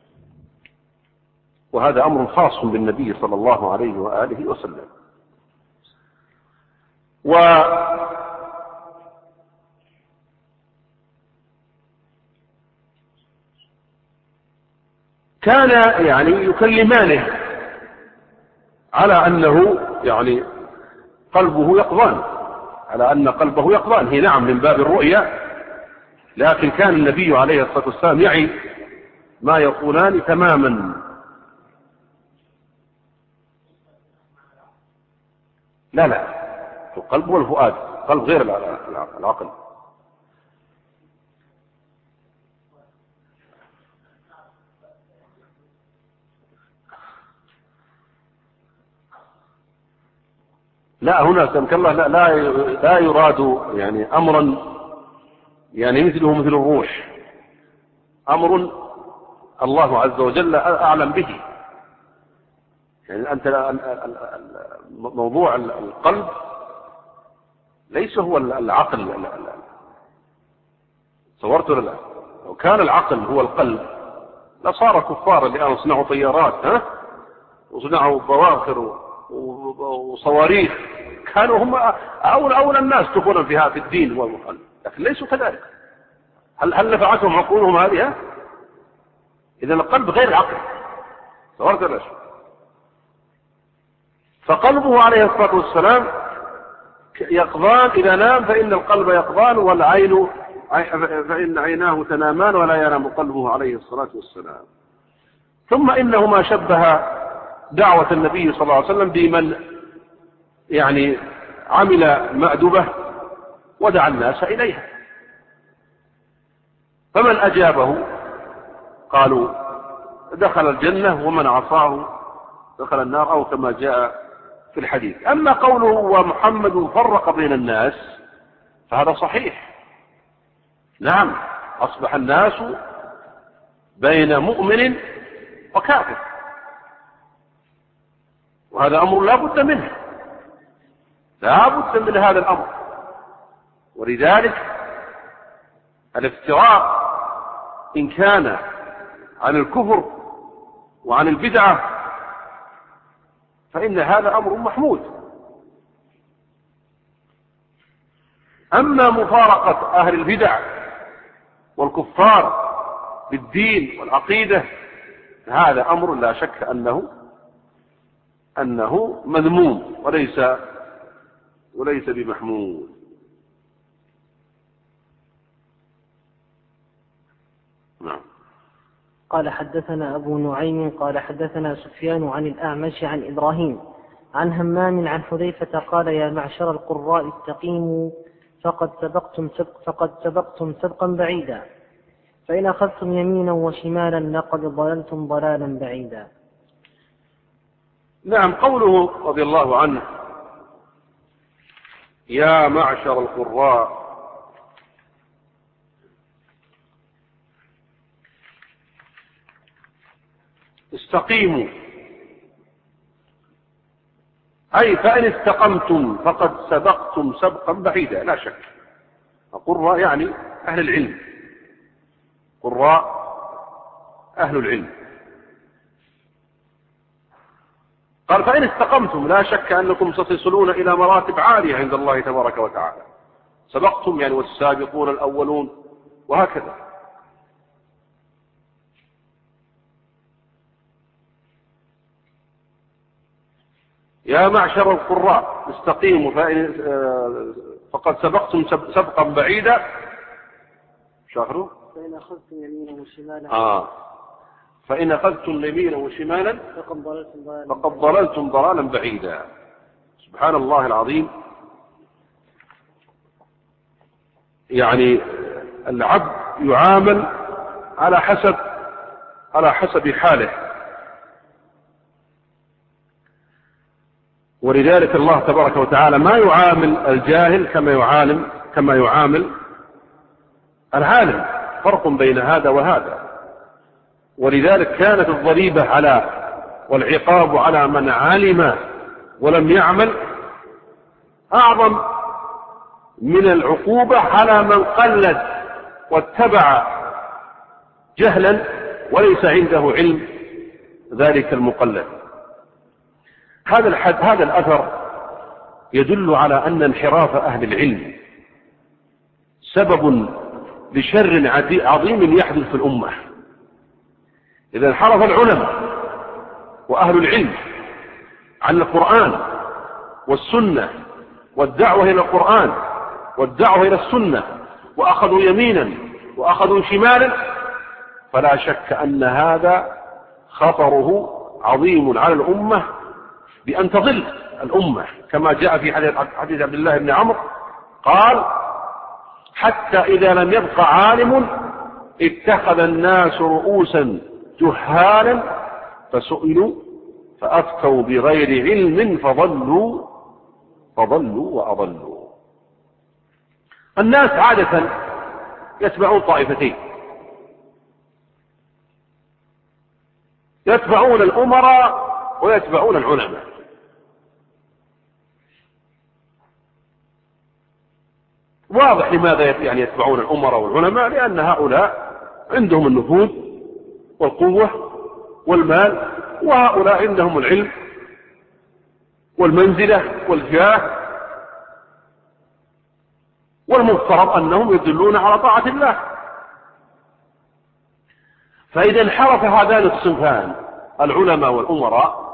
وهذا أمر خاص بالنبي صلى الله عليه وآله وسلم. وكان يعني يكلمانه على أنه يعني قلبه يقظان، على أن قلبه يقظان، هي نعم من باب الرؤيا، لكن كان النبي عليه الصلاة والسلام يعي ما يقولان تماما. لا لا، القلب والفؤاد، القلب غير العقل. لا، هنا سمك الله لا, لا, لا يراد يعني أمرا يعني مثله مثل الروح، أمر الله عز وجل أعلم به. يعني أنت موضوع القلب ليس هو العقل. صورت ولا لا؟ لو كان العقل هو القلب لصار كفارا، لأن صنعوا طيارات ها وصنعوا بواخر وصواريخ كانوا هم أولى أولى الناس دخولا فيها في الدين والمخالف، لكن ليسوا كذلك. هل هل نفعتهم عقولهم هذه؟ إذا القلب غير العقل، صورت ولا شيء. فقلبه عليه الصلاة والسلام يقظان، إذا نام فإن القلب يقظان، والعين فإن عيناه تنامان ولا ينام قلبه عليه الصلاة والسلام. ثم إنه ما شبه دعوة النبي صلى الله عليه وسلم بمن يعني عمل مأدبة ودعا الناس إليها، فمن أجابه قالوا دخل الجنة ومن عصاه دخل النار، أو كما جاء في الحديث. أما قوله ومحمد فرق بين الناس فهذا صحيح، نعم، أصبح الناس بين مؤمن وكافر، وهذا أمر لا بد منه، لا بد من هذا الأمر. ولذلك الافتراق إن كان عن الكفر وعن البدعة فإن هذا أمر محمود. أما مفارقة أهل البدع والكفار بالدين والعقيدة هذا أمر لا شك أنه أنه مذموم وليس وليس بمحمود. نعم. قال حدثنا أبو نعيم قال حدثنا سفيان عن الأعمش عن إبراهيم عن همام عن حذيفة قال يا معشر القراء استقيموا فقد سبقتم سبق فقد سبقتم سبقا بعيدا، فإن أخذتم يمينا وشمالا لقد ضللتم ضلالا بعيدا. نعم. قوله رضي الله عنه يا معشر القراء استقيموا، أي فإن استقمتم فقد سبقتم سبقا بعيدا، لا شك. القراء يعني أهل العلم، قراء أهل العلم. قال فإن استقمتم لا شك أنكم ستصلون إلى مراتب عالية عند الله تبارك وتعالى. سبقتم يعني والسابقون الأولون وهكذا. يا معشر القراء استقيموا فقد سبقتم سبقا بعيدا. شاهروا فإن أخذتم يمينا وشمالا آه فإن أخذتم يمينا وشمالا فقد ضللتم ضلالا فقد ضللتم ضلالا بعيدا. سبحان الله العظيم. يعني العبد يعامل على حسب على حسب حاله، ولذلك الله تبارك وتعالى ما يعامل الجاهل كما يعامل كما يعامل العالم، فرق بين هذا وهذا. ولذلك كانت الضريبة على والعقاب على من علم ولم يعمل أعظم من العقوبة على من قلد واتبع جهلا وليس عنده علم ذلك المقلد. هذا الحد هذا الأثر يدل على أن انحراف أهل العلم سبب لشر عظيم يحدث في الأمة. إذا انحرف العلماء وأهل العلم عن القرآن والسنة والدعوة إلى القرآن والدعوة إلى السنة وأخذوا يمينا وأخذوا شمالا، فلا شك أن هذا خطره عظيم على الأمة بأن تضل الأمة، كما جاء في حديث عبد الله بن عمرو قال حتى إذا لم يبق عالم اتخذ الناس رؤوسا جهالا فسئلوا فأفتوا بغير علم فضلوا فضلوا وأضلوا. الناس عادة يتبعون طائفتين، يتبعون الأمراء ويتبعون العلماء. واضح لماذا يعني يتبعون الأمراء والعلماء، لأن هؤلاء عندهم النفوذ والقوة والمال، وهؤلاء عندهم العلم والمنزلة والجاه والمفترض أنهم يدلون على طاعة الله. فإذا انحرف هذان الصنفان العلماء والأمراء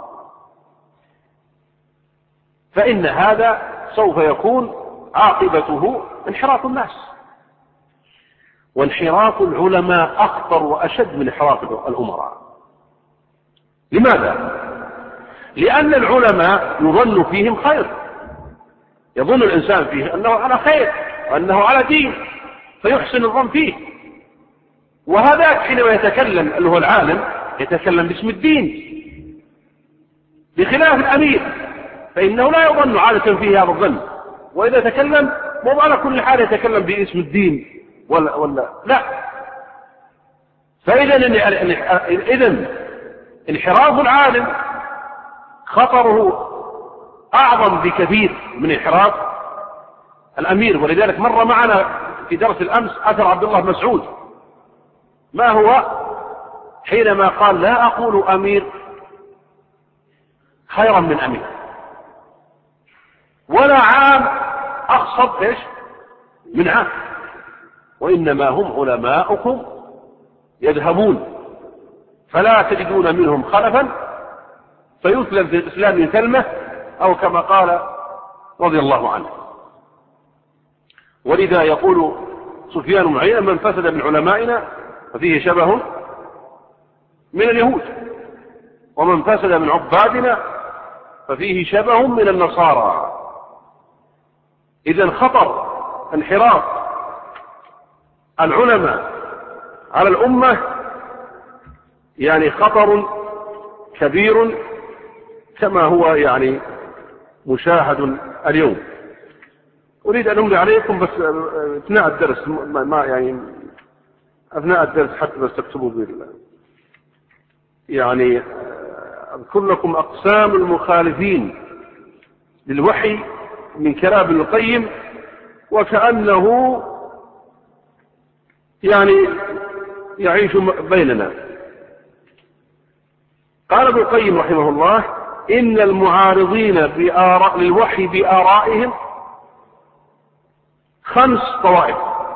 فإن هذا سوف يكون عاقبته انحراف الناس. وانحراف العلماء أخطر وأشد من انحراف الأمراء. لماذا؟ لأن العلماء يظن فيهم خير، يظن الإنسان فيه أنه على خير وأنه على دين فيحسن الظن فيه. وهذا حينما يتكلم اللي هو العالم يتكلم باسم الدين، بخلاف الأمير فإنه لا يظن عادة فيه هذا الظن، وإذا تكلم مو على كل حال يتكلم باسم الدين ولا, ولا لا. فإذا إذن انحراف العالم خطره أعظم بكثير من انحراف الأمير. ولذلك مر معنا في درس الأمس أثر عبد الله بن مسعود، ما هو؟ حينما قال لا أقول أمير خيرا من أمير، ولا عام أخصب إيش من عام، وإنما هم علماؤكم يذهبون فلا تجدون منهم خلفا فيثلم في الإسلام ثلمة، أو كما قال رضي الله عنه. ولذا يقول سفيان بن عيينة من فسد من علمائنا ففيه شبه من اليهود، ومن فسد من عبادنا ففيه شبه من النصارى. إذن خطر انحراف العلماء على الأمة يعني خطر كبير كما هو يعني مشاهد اليوم. أريد أن أملي عليكم بس أثناء الدرس، ما يعني أثناء الدرس حتى بس تكتبوا بالله، يعني أذكر لكم أقسام المخالفين للوحي من كلام ابن القيم، وكأنه يعني يعيش بيننا. قال ابن القيم رحمه الله إن المعارضين بآراء للوحي بآرائهم خمس طوائف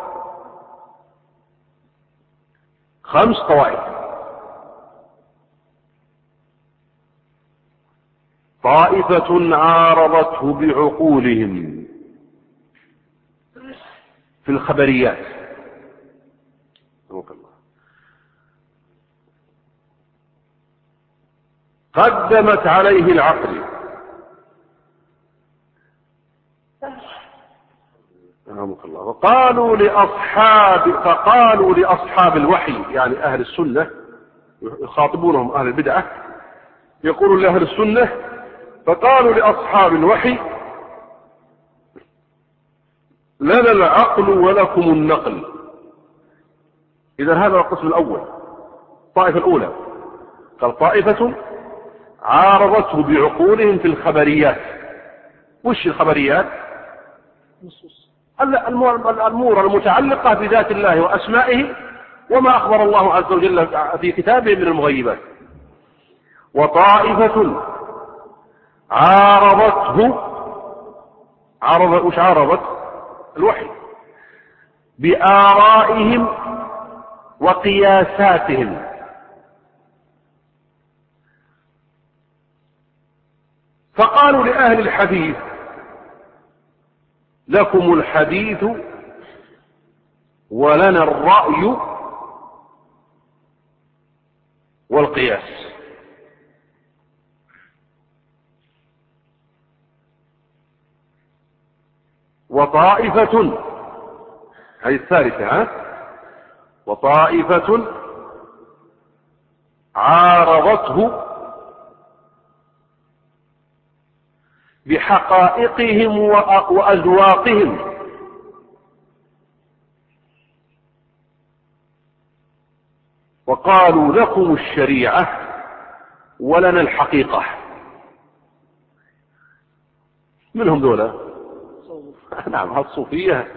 خمس طوائف طائفة عارضته بعقولهم في الخبريات، قدمت عليه العقل الله، وقالوا لأصحاب فقالوا لأصحاب الوحي يعني أهل السنة، يخاطبونهم أهل البدعة، يقولون لأهل السنة فقالوا لأصحاب الوحي لنا العقل ولكم النقل. إذا هذا القسم الأول. الطائفة الأولى قال طائفة عارضته بعقولهم في الخبريات. وش الخبريات؟ الأمور المتعلقة بذات الله وأسمائه وما أخبر الله عز وجل في كتابه من المغيبات. وطائفة عارضته عارض وش عارضت الوحي بآرائهم وقياساتهم. فقالوا لأهل الحديث لكم الحديث ولنا الرأي والقياس. وطائفة هذه الثالثة ها وطائفة عارضته بحقائقهم وأذواقهم وقالوا لكم الشريعة ولنا الحقيقة. منهم دولة نعم الصوفية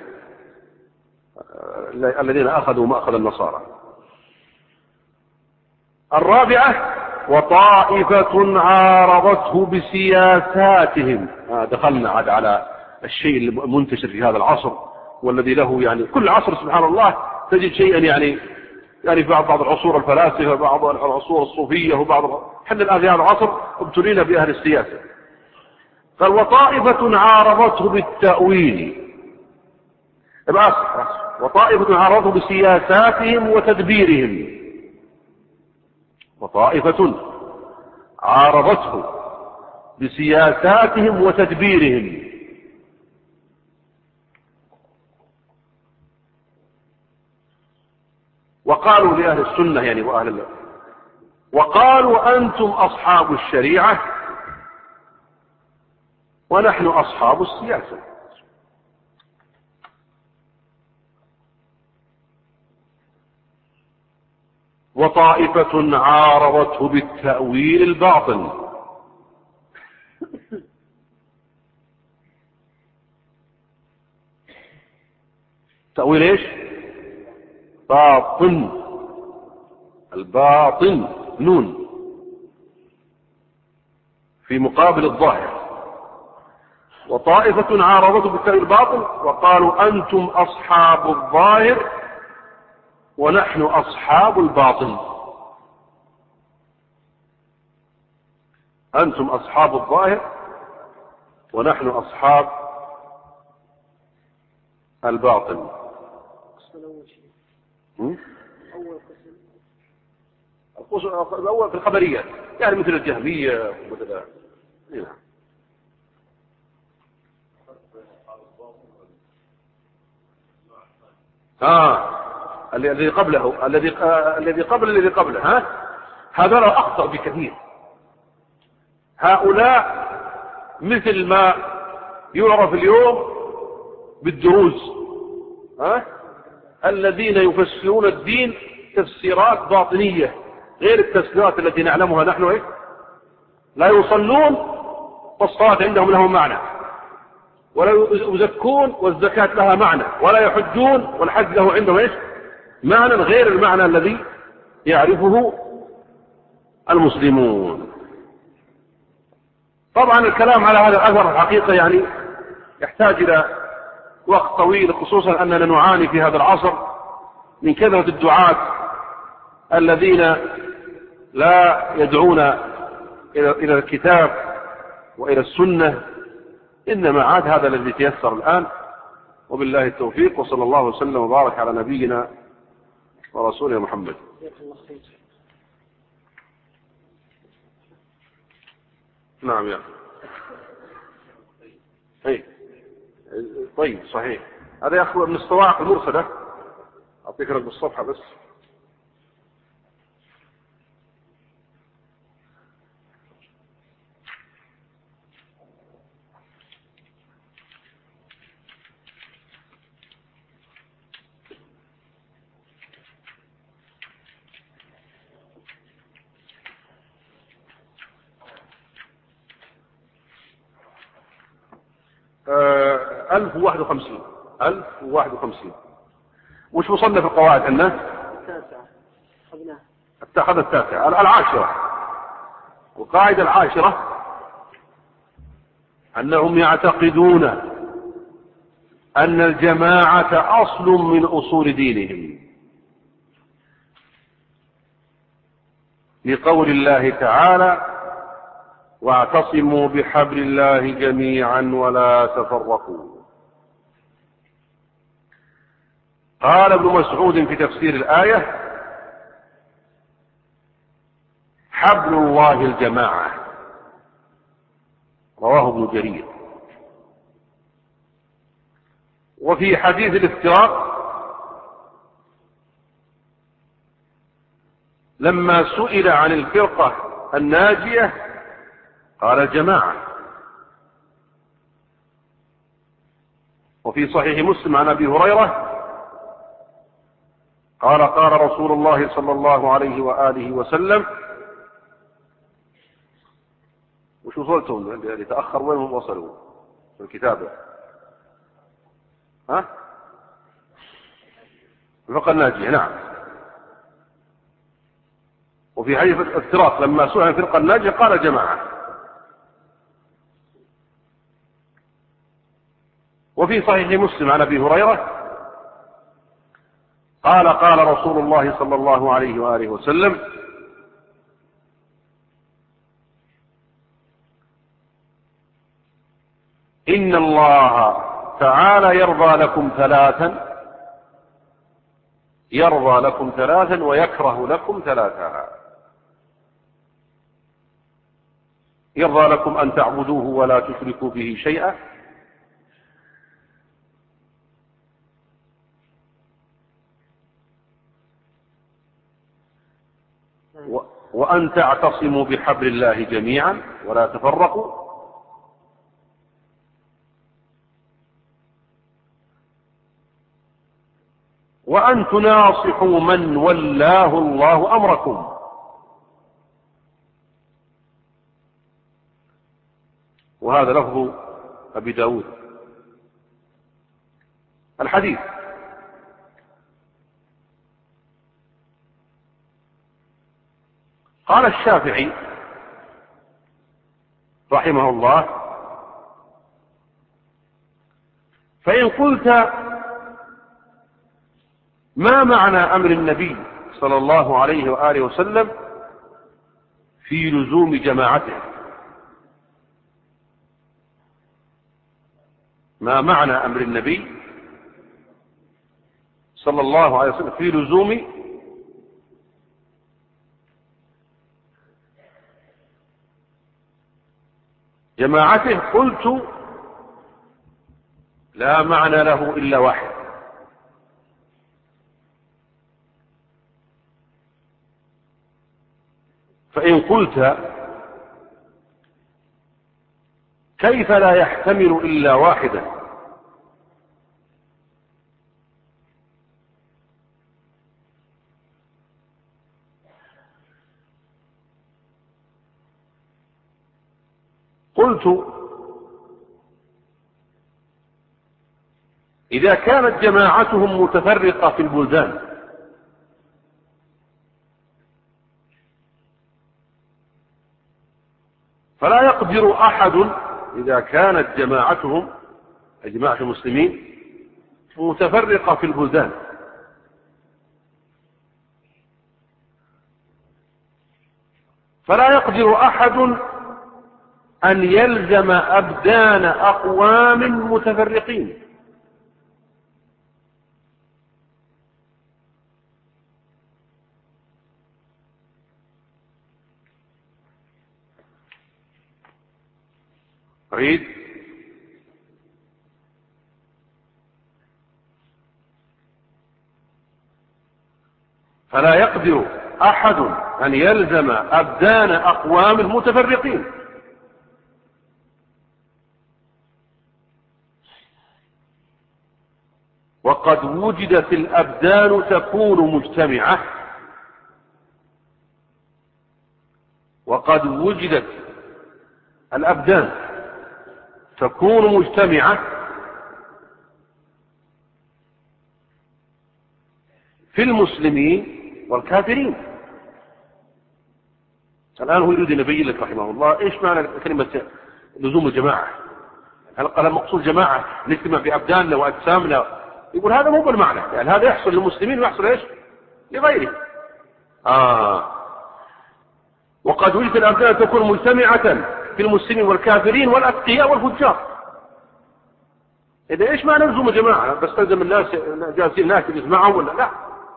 الذين أخذوا مأخذ النصارى. الرابعة وطائفة عارضته بسياساتهم. دخلنا عاد على الشيء المنتشر في هذا العصر والذي له يعني كل عصر سبحان الله تجد شيئا يعني يعني في بعض بعض العصور الفلاسفة بعض العصور الصوفية وبعض حنا الآن في هذا العصر ابتلينا بأهل السياسة. قال وطائفة عارضته بالتأويل وطائفة عارضته بسياساتهم وتدبيرهم وطائفة عارضته بسياساتهم وتدبيرهم وقالوا لأهل السنة يعني وأهل الله وقالوا أنتم أصحاب الشريعة ونحن أصحاب السياسة. وطائفة عارضته بالتأويل الباطل تأويل ايش؟ باطن الباطن نون في مقابل الظاهر. وطائفة عارضته بالتأويل الباطل وقالوا أنتم أصحاب الظاهر ونحن أصحاب الباطن. أنتم أصحاب الظاهر ونحن أصحاب الباطن. الأول في الخبريات يعني مثل الجهمية ومثل نعم. آه الذي قبله الذي آه الذي قبل الذي قبله ها هذا أخطأ بكثير. هؤلاء مثل ما يعرف اليوم بالدروز ها الذين يفسرون الدين تفسيرات باطنية غير التفسيرات التي نعلمها نحن إيه؟ لا يصلون والصلاة عندهم له معنى ولا يزكون والزكاة لها معنى ولا يحجون والحج له عندهم إيش معنى غير المعنى الذي يعرفه المسلمون. طبعا الكلام على هذا الأثر الحقيقة يعني يحتاج إلى وقت طويل خصوصا أننا نعاني في هذا العصر من كثرة الدعاة الذين لا يدعون إلى الكتاب وإلى السنة إنما عاد هذا الذي تيسر الآن. وبالله التوفيق وصلى الله وسلم وبارك على نبينا ورسوله محمد. نعم يا أخي طيب صحيح هذا يا أخوة من الصواعق المرسلة. أعطيك رقم الصفحة بس. ألف وواحد وخمسين ألف وواحد وخمسين. وش مصنف القواعد أنه التاسعة أخذناه اتخذ التاسعة العاشرة. القاعدة العاشرة أنهم يعتقدون أن الجماعة أصل من أصول دينهم لقول الله تعالى واعتصموا بحبل الله جميعا ولا تفرقوا. قال ابن مسعود في تفسير الآية حبل الله الجماعة. رواه ابن جرير. وفي حديث الافتراق لما سئل عن الفرقة الناجية قال الجماعة. وفي صحيح مسلم عن أبي هريرة قال قال رسول الله صلى الله عليه وآله وسلم وش وصلتم اللي تأخر وين هم وصلوا في الكتابة ها الفرقة الناجية نعم. وفي حديث الافتراق لما سئل عن الفرقة الناجية قال جماعة. وفي صحيح مسلم عن أبي هريرة قال قال رسول الله صلى الله عليه وآله وسلم: إن الله تعالى يرضى لكم ثلاثا يرضى لكم ثلاثا ويكره لكم ثلاثا: يرضى لكم أن تعبدوه ولا تشركوا به شيئا، وأن تعتصموا بحبل الله جميعا ولا تفرقوا، وأن تناصحوا من ولاه الله أمركم. وهذا لفظ أبي داود. الحديث: قال الشافعي رحمه الله: فإن قلت ما معنى أمر النبي صلى الله عليه وآله وسلم في لزوم جماعته؟ ما معنى أمر النبي صلى الله عليه وسلم في لزوم جماعته؟ قلت: لا معنى له إلا واحد. فإن قلت كيف لا يحتمل إلا واحدا؟ قلت: إذا كانت جماعتهم متفرقة في البلدان فلا يقدر أحد، إذا كانت جماعتهم جماعة المسلمين متفرقة في البلدان فلا يقدر أحد أن يلزم أبدان أقوام متفرقين، أريد فلا يقدر أحد أن يلزم أبدان أقوام متفرقين، وقد وجدت الأبدان تكون مجتمعة وقد وجدت الأبدان تكون مجتمعة في المسلمين والكافرين. الآن هو يريد أن يبين لك رحمه الله إيش معنى كلمة لزوم الجماعة. هل قال مقصود جماعة نجتمع بأبداننا وأجسامنا؟ يقول هذا مو بالمعنى، يعني هذا يحصل للمسلمين ويحصل إيش لغيره. آه وقد وجدت الأبدان تكون مجتمعة في المسلمين والكافرين والأتقياء والفجار. إذا إيش معنى لزوم الجماعة؟ بس تلزم الناس جالسين الناس يسمعهم ولا لا؟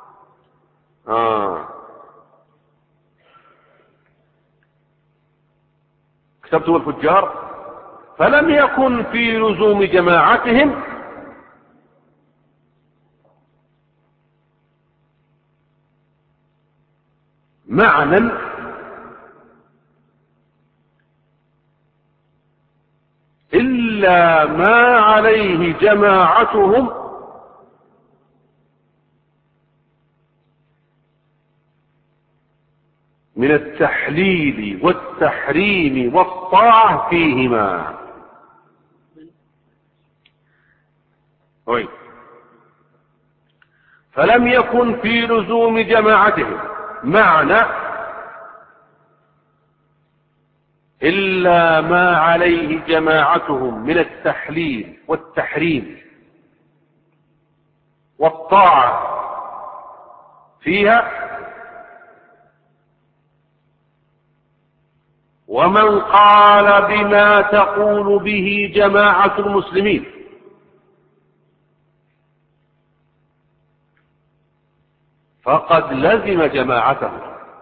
آه كتبته الفجار. فلم يكن في لزوم جماعتهم معنى إلا ما عليه جماعتهم من التحليل والتحريم والطاعة فيهما. وين؟ فلم يكن في لزوم جماعتهم معنى إلا ما عليه جماعتهم من التحليل والتحريم والطاعة فيها، ومن قال بما تقول به جماعة المسلمين فقد لزم جماعته،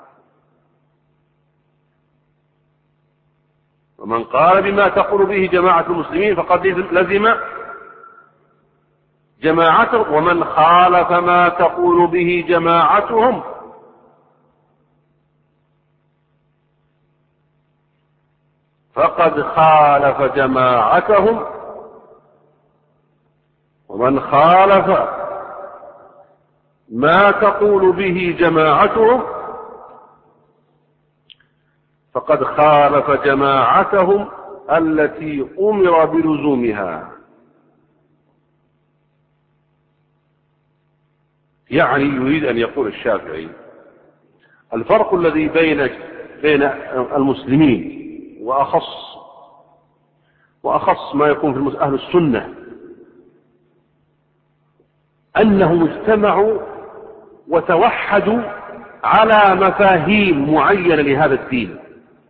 ومن قال بما تقول به جماعة المسلمين فقد لزم جماعته، ومن خالف ما تقول به جماعتهم فقد خالف جماعتهم، ومن خالف ما تقول به جماعتهم فقد خالف جماعتهم التي أمر بلزومها. يعني يريد أن يقول الشافعي الفرق الذي بين بين المسلمين وأخص وأخص ما يكون في أهل السنة أنهم اجتمعوا وتوحدوا على مفاهيم معينة لهذا الدين.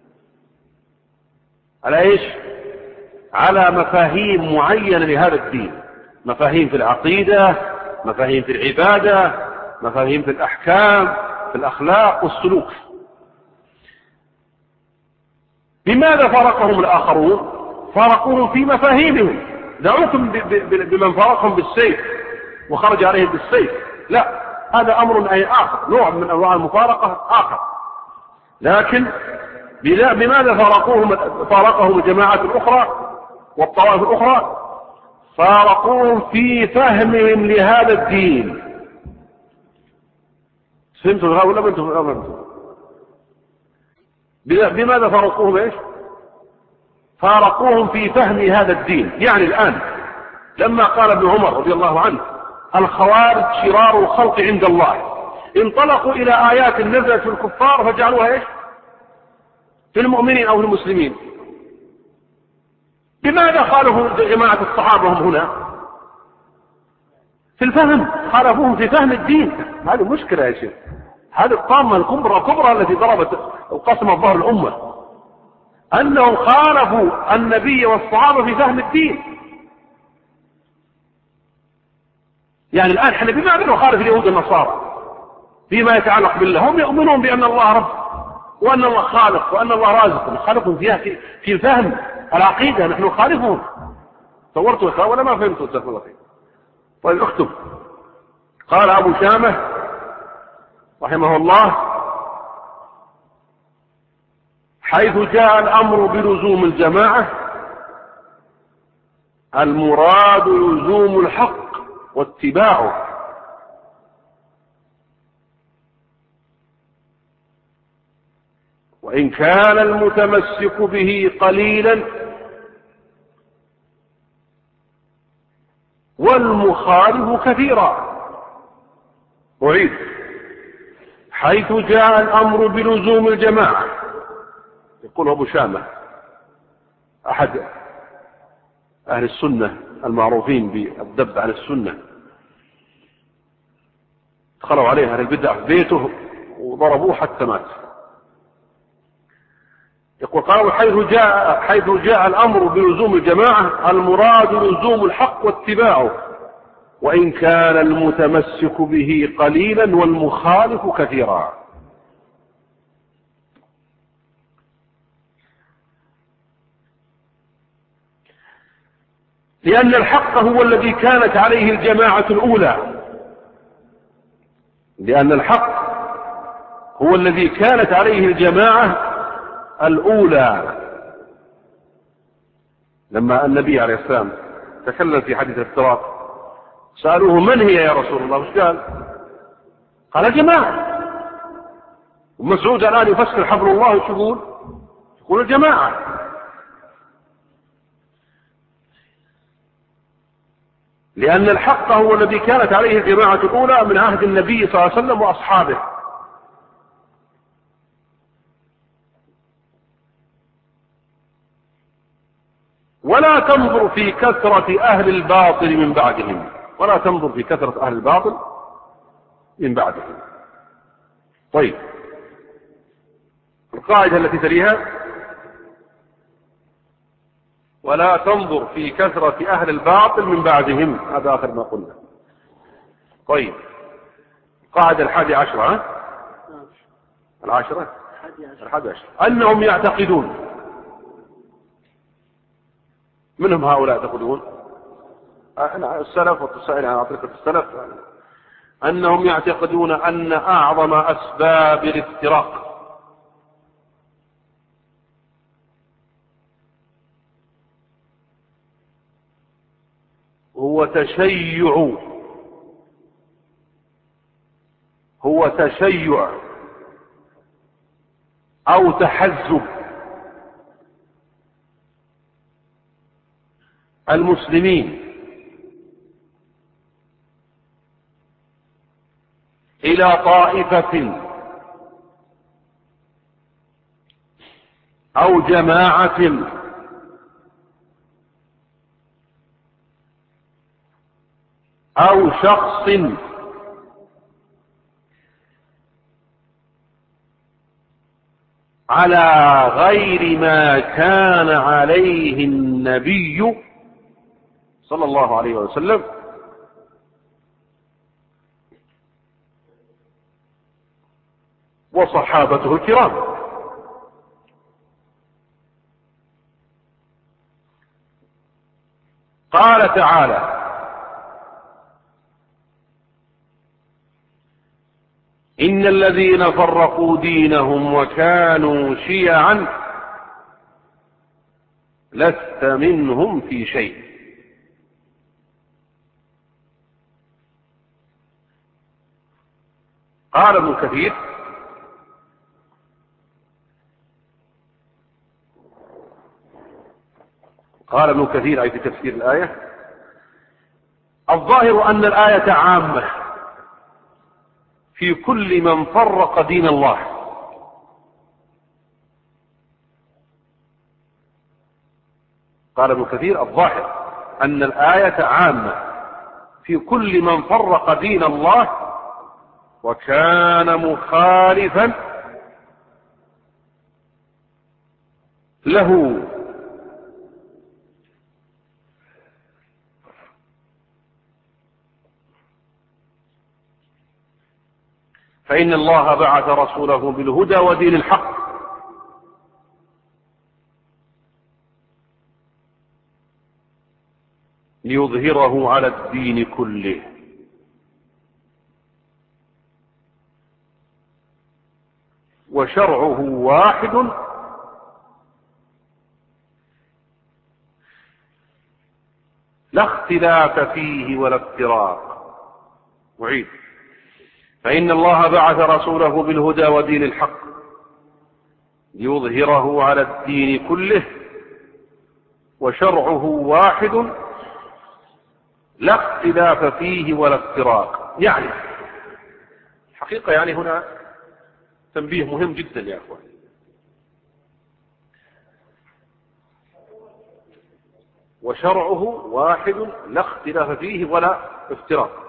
على إيش؟ على مفاهيم معينة لهذا الدين، مفاهيم في العقيدة، مفاهيم في العبادة، مفاهيم في الأحكام، في الأخلاق والسلوك. بماذا فرقهم الآخرون؟ فرقوهم في مفاهيمهم. دعوكم بمن فرقهم بالسيف وخرج عليهم بالسيف، لا، هذا أمر أي آخر، نوع من أنواع المفارقة آخر. لكن بماذا فرقوهم فارقهم الجماعة الأخرى والطوائف الأخرى؟ فارقوهم في فهمهم لهذا الدين. فهمتوا هؤلاء ولا فهمتوا؟ بماذا فارقوهم ايش؟ فارقوهم في فهم هذا الدين. يعني الآن لما قال ابن عمر رضي الله عنه الخوارج شرار الخلق عند الله، انطلقوا إلى آيات نزلت في الكفار فجعلوها ايش؟ في المؤمنين أو المسلمين. بماذا خالفوا جماعة الصحابة هم هنا؟ في الفهم، خالفوهم في فهم الدين. هذه مشكلة يا شيخ، هذه الطامة الكبرى الكبرى التي ضربت وقسمت ظهر الأمة، أنهم خالفوا النبي والصحابة في فهم الدين. يعني الآن احنا بماذا نخالف اليهود والنصارى فيما يتعلق بالله؟ هم يؤمنون بأن الله رب وأن الله خالق وأن الله رازق، نخالفهم فيها في, في فهم العقيدة، نحن نخالفهم. صورتوا يا ولا ما فهمتوا؟ استغفر الله. طيب اكتب. قال أبو شامة رحمه الله حيث جاء الأمر بلزوم الجماعة المراد لزوم الحق واتباعه، وإن كان المتمسك به قليلا والمخالف كثيرا. أعيد. حيث جاء الأمر بلزوم الجماعة، يقول أبو شامة أحد أهل السنة المعروفين بالذب عن السنة، دخلوا عليه أهل البدع في بيته وضربوه حتى مات. يقول قالوا حيث جاء, حيث جاء الأمر بلزوم الجماعة المراد لزوم الحق واتباعه، وإن كان المتمسك به قليلا والمخالف كثيرا. لأن الحق هو الذي كانت عليه الجماعة الأولى، لأن الحق هو الذي كانت عليه الجماعة الأولى. لما النبي عليه السلام تكلم في حديث الافتراق سألوه من هي يا رسول الله؟ وش قال؟ قال جماعة. ومسعود الآن يفسر حبل الله وش يقول؟ يقول الجماعة. لأن الحق هو الذي كانت عليه الجماعة الأولى من عهد النبي صلى الله عليه وسلم وأصحابه. تنظر في كثرة أهل الباطل من بعدهم، ولا تنظر في كثرة أهل الباطل من بعدهم. طيب، القاعدة التي تليها: ولا تنظر في كثرة أهل الباطل من بعدهم. هذا آخر ما قلنا. طيب، القاعدة الحادي عشرة، العشرة الحادي عشر، أنهم يعتقدون. منهم هؤلاء يعتقدون السلف والتسائل عن طريقة السلف، أنهم يعتقدون أن أعظم أسباب الافتراق هو تشيع هو تشيع أو تحزب المسلمين إلى طائفة أو جماعة أو شخص على غير ما كان عليه النبي صلى الله عليه وسلم وصحابته الكرام. قال تعالى: إن الذين فرقوا دينهم وكانوا شيعا لست منهم في شيء. قال ابن كثير: قال ابن كثير أي في تفسير الآية: الظاهر أن الآية عامة في كل من فرق دين الله. قال ابن كثير: الظاهر أن الآية عامة في كل من فرق دين الله وكان مخالفا له فإن الله بعث رسوله بالهدى ودين الحق ليظهره على الدين كله وشرعه واحد لا اختلاف فيه ولا افتراق. وعيد: فإن الله بعث رسوله بالهدى ودين الحق ليظهره على الدين كله وشرعه واحد لا اختلاف فيه ولا افتراق. يعني حقيقة يعني هنا تنبيه مهم جدا يا أخوان. وشرعه واحد لا اختلاف فيه ولا افتراق.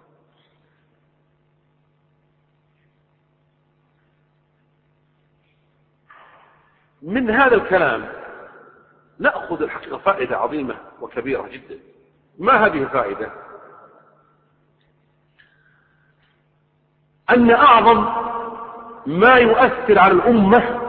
من هذا الكلام نأخذ الحقيقة فائدة عظيمة وكبيرة جدا. ما هذه الفائدة؟ أن أعظم ما يؤثر على الأمة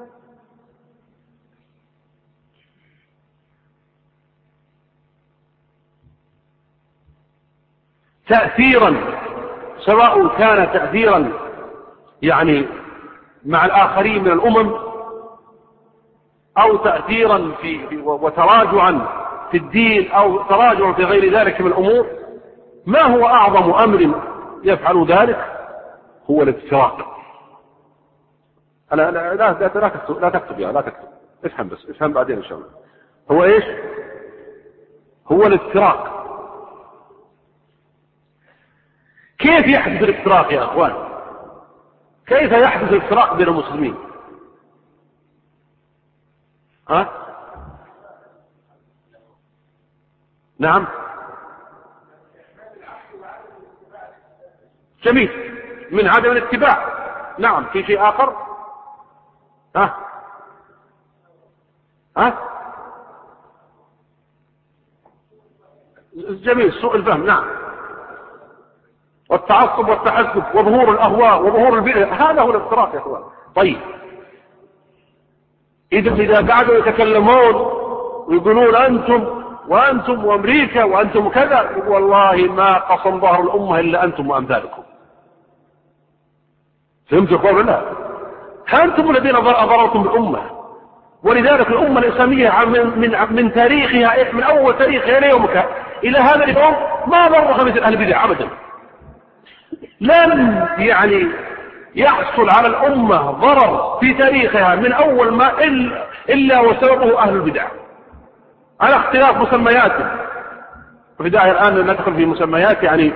تأثيرا، سواء كان تأثيرا يعني مع الآخرين من الأمم أو تأثيرا في وتراجعا في الدين أو تراجعا في غير ذلك من الأمور، ما هو أعظم أمر يفعل ذلك؟ هو الافتراق. أنا لا لا لا تكتب لا تكتب يا لا تكتب افهم بس افهم بعدين إن شاء الله. هو إيش؟ هو الافتراق. كيف يحدث الافتراق يا أخوان؟ كيف يحدث الافتراق بين المسلمين؟ ها؟ نعم جميل، من عدم الاتباع. نعم، في شيء آخر؟ ها ها جميل، سوء الفهم. نعم، والتعصب والتحزب وظهور الأهواء وظهور البدع، هذا هو الافتراق يا اخوان. طيب، إذا إذا قعدوا يتكلمون ويقولون أنتم وأنتم وأمريكا وأنتم كذا، والله ما قصم ظهر الأمة إلا أنتم وأمثالكم. فهمتوا قول الله؟ أنتم الذين ضررتم بالأمة. ولذلك الأمة الإسلامية من, من, من تاريخها، من أول تاريخها إلى يومك إلى هذا اليوم ما ضرها مثل أهل البدع أبدا. لم يعني يحصل على الأمة ضرر في تاريخها من أول ما إلا وسببه أهل البدع، على اختلاف مسمياته. وفي داعي الآن ندخل في مسميات يعني.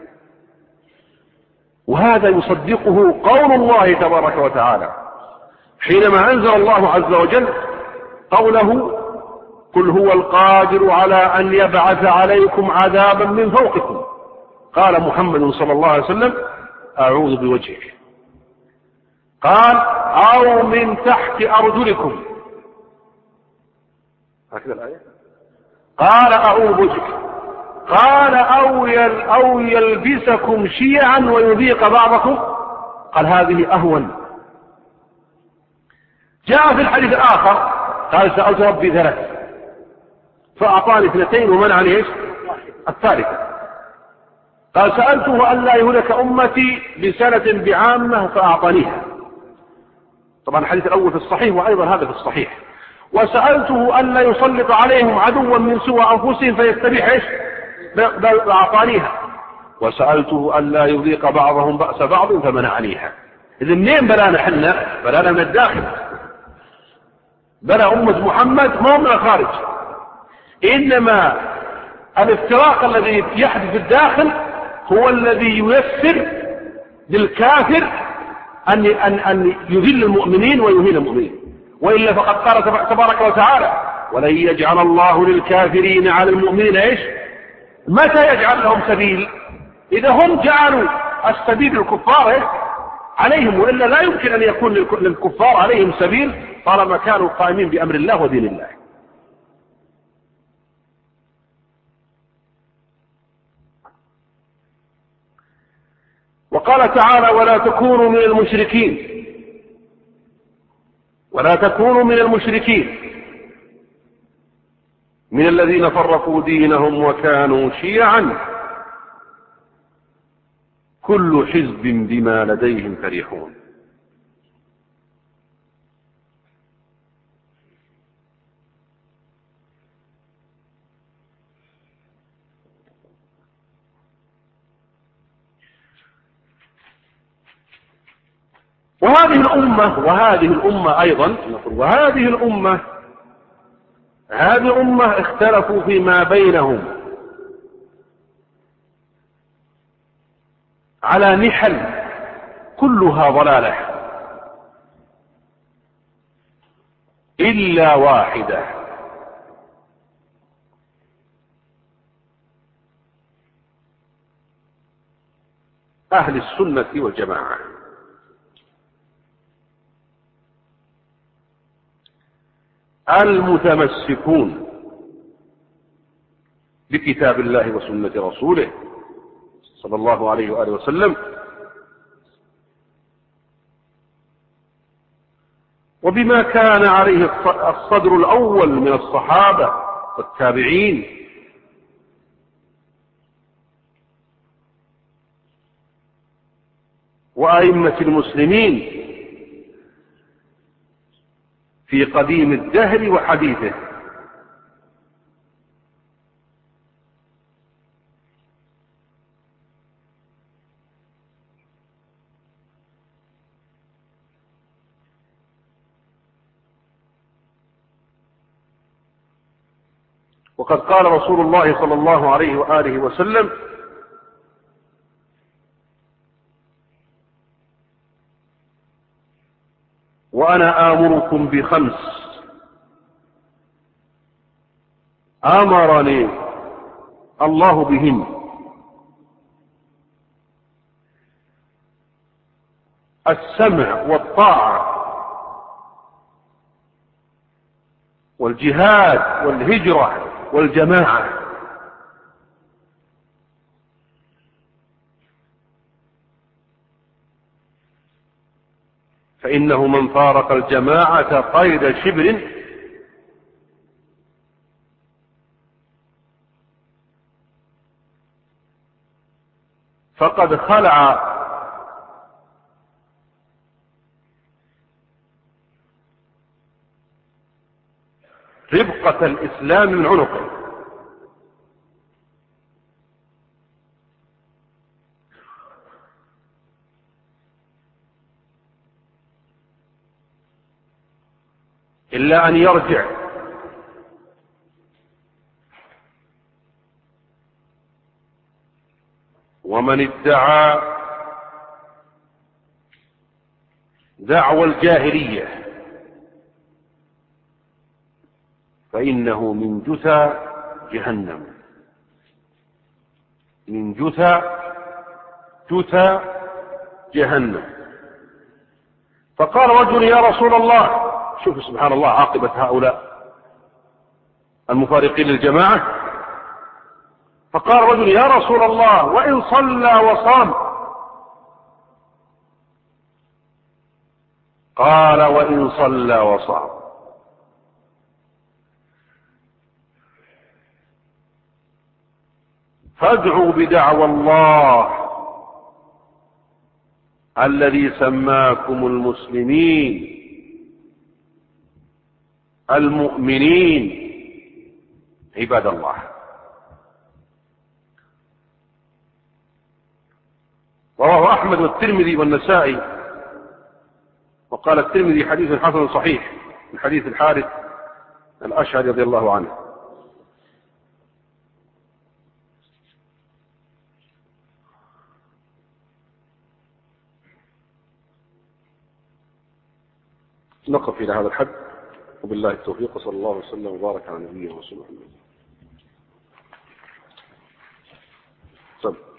وهذا يصدقه قول الله تبارك وتعالى حينما أنزل الله عز وجل قوله: قل هو القادر على أن يبعث عليكم عذابا من فوقكم. قال محمد صلى الله عليه وسلم: أعوذ بوجهك. قال: أو من تحت أرجلكم. هكذا الآية. قال: أعوذ بوجهك. قال: أو, يل أو يلبسكم شيعا ويذيق بعضكم. قال: هذه أهون. جاء في الحديث الآخر قال: سألت ربي ثلاث فأعطاني اثنتين ومنعني ايش الثالثة. قال: سألته أن لا يهلك أمتي بسنة بعامة فأعطانيها. طبعا الحديث الأول في الصحيح وأيضا هذا في الصحيح. وسألته أن لا يسلط عليهم عدوا من سوى أنفسهم فيستبيح ايش فأعطانيها. وسألته أن لا يذيق بعضهم بأس بعض فمنعنيها. إذن منين بلانا حنا؟ بلانا من الداخل. بلا أمة محمد ما من الخارج. إنما الافتراق الذي يحدث في الداخل هو الذي ييسر للكافر أن, أن, أن يذل المؤمنين ويهين المؤمنين. وإلا فقد قال تبارك وتعالى: ولن يجعل الله للكافرين على المؤمنين ايش؟ متى يجعل لهم سبيل؟ إذا هم جعلوا السبيل الكفار عليهم، وإلا لا يمكن أن يكون للكفار عليهم سبيل طالما كانوا قائمين بأمر الله ودين الله. وقال تعالى: ولا تكونوا من المشركين ولا تكونوا من المشركين من الذين فرقوا دينهم وكانوا شيعا كل حزب بما لديهم فرحون. وهذه الأمة وهذه الأمة أيضا وهذه الأمة هذه الأمة اختلفوا فيما بينهم على نحل كلها ضلالة إلا واحدة، أهل السنة والجماعة. المتمسكون بكتاب الله وسنة رسوله صلى الله عليه وآله وسلم، وبما كان عليه الصدر الأول من الصحابة والتابعين وأئمة المسلمين في قديم الدهر وحديثه. وقد قال رسول الله صلى الله عليه وآله وسلم: وأنا آمركم بخمس أمرني الله بهن. السمع والطاعة والجهاد والهجرة والجماعة. فإنه من فارق الجماعة قيد شبر فقد خلع ربقة الإسلام من عنقه. إلا أن يرجع ومن ادعى دعوى الجاهلية فإنه من جثى جهنم، من جثى جثى جهنم. فقال رجل يا رسول الله، شوف سبحان الله عاقبة هؤلاء المفارقين للجماعة. فقال رجل يا رسول الله وإن صلى وصام؟ قال وإن صلى وصام. فادعوا بدعوى الله الذي سماكم المسلمين المؤمنين عباد الله. رواه أحمد والترمذي والنسائي، وقال الترمذي حديث حسن صحيح من حديث الحارث الأشعري رضي الله عنه. نقف إلى هذا الحد، وبالله التوفيق، صلى الله وسلم وبارك على نبينا ورسوله محمد.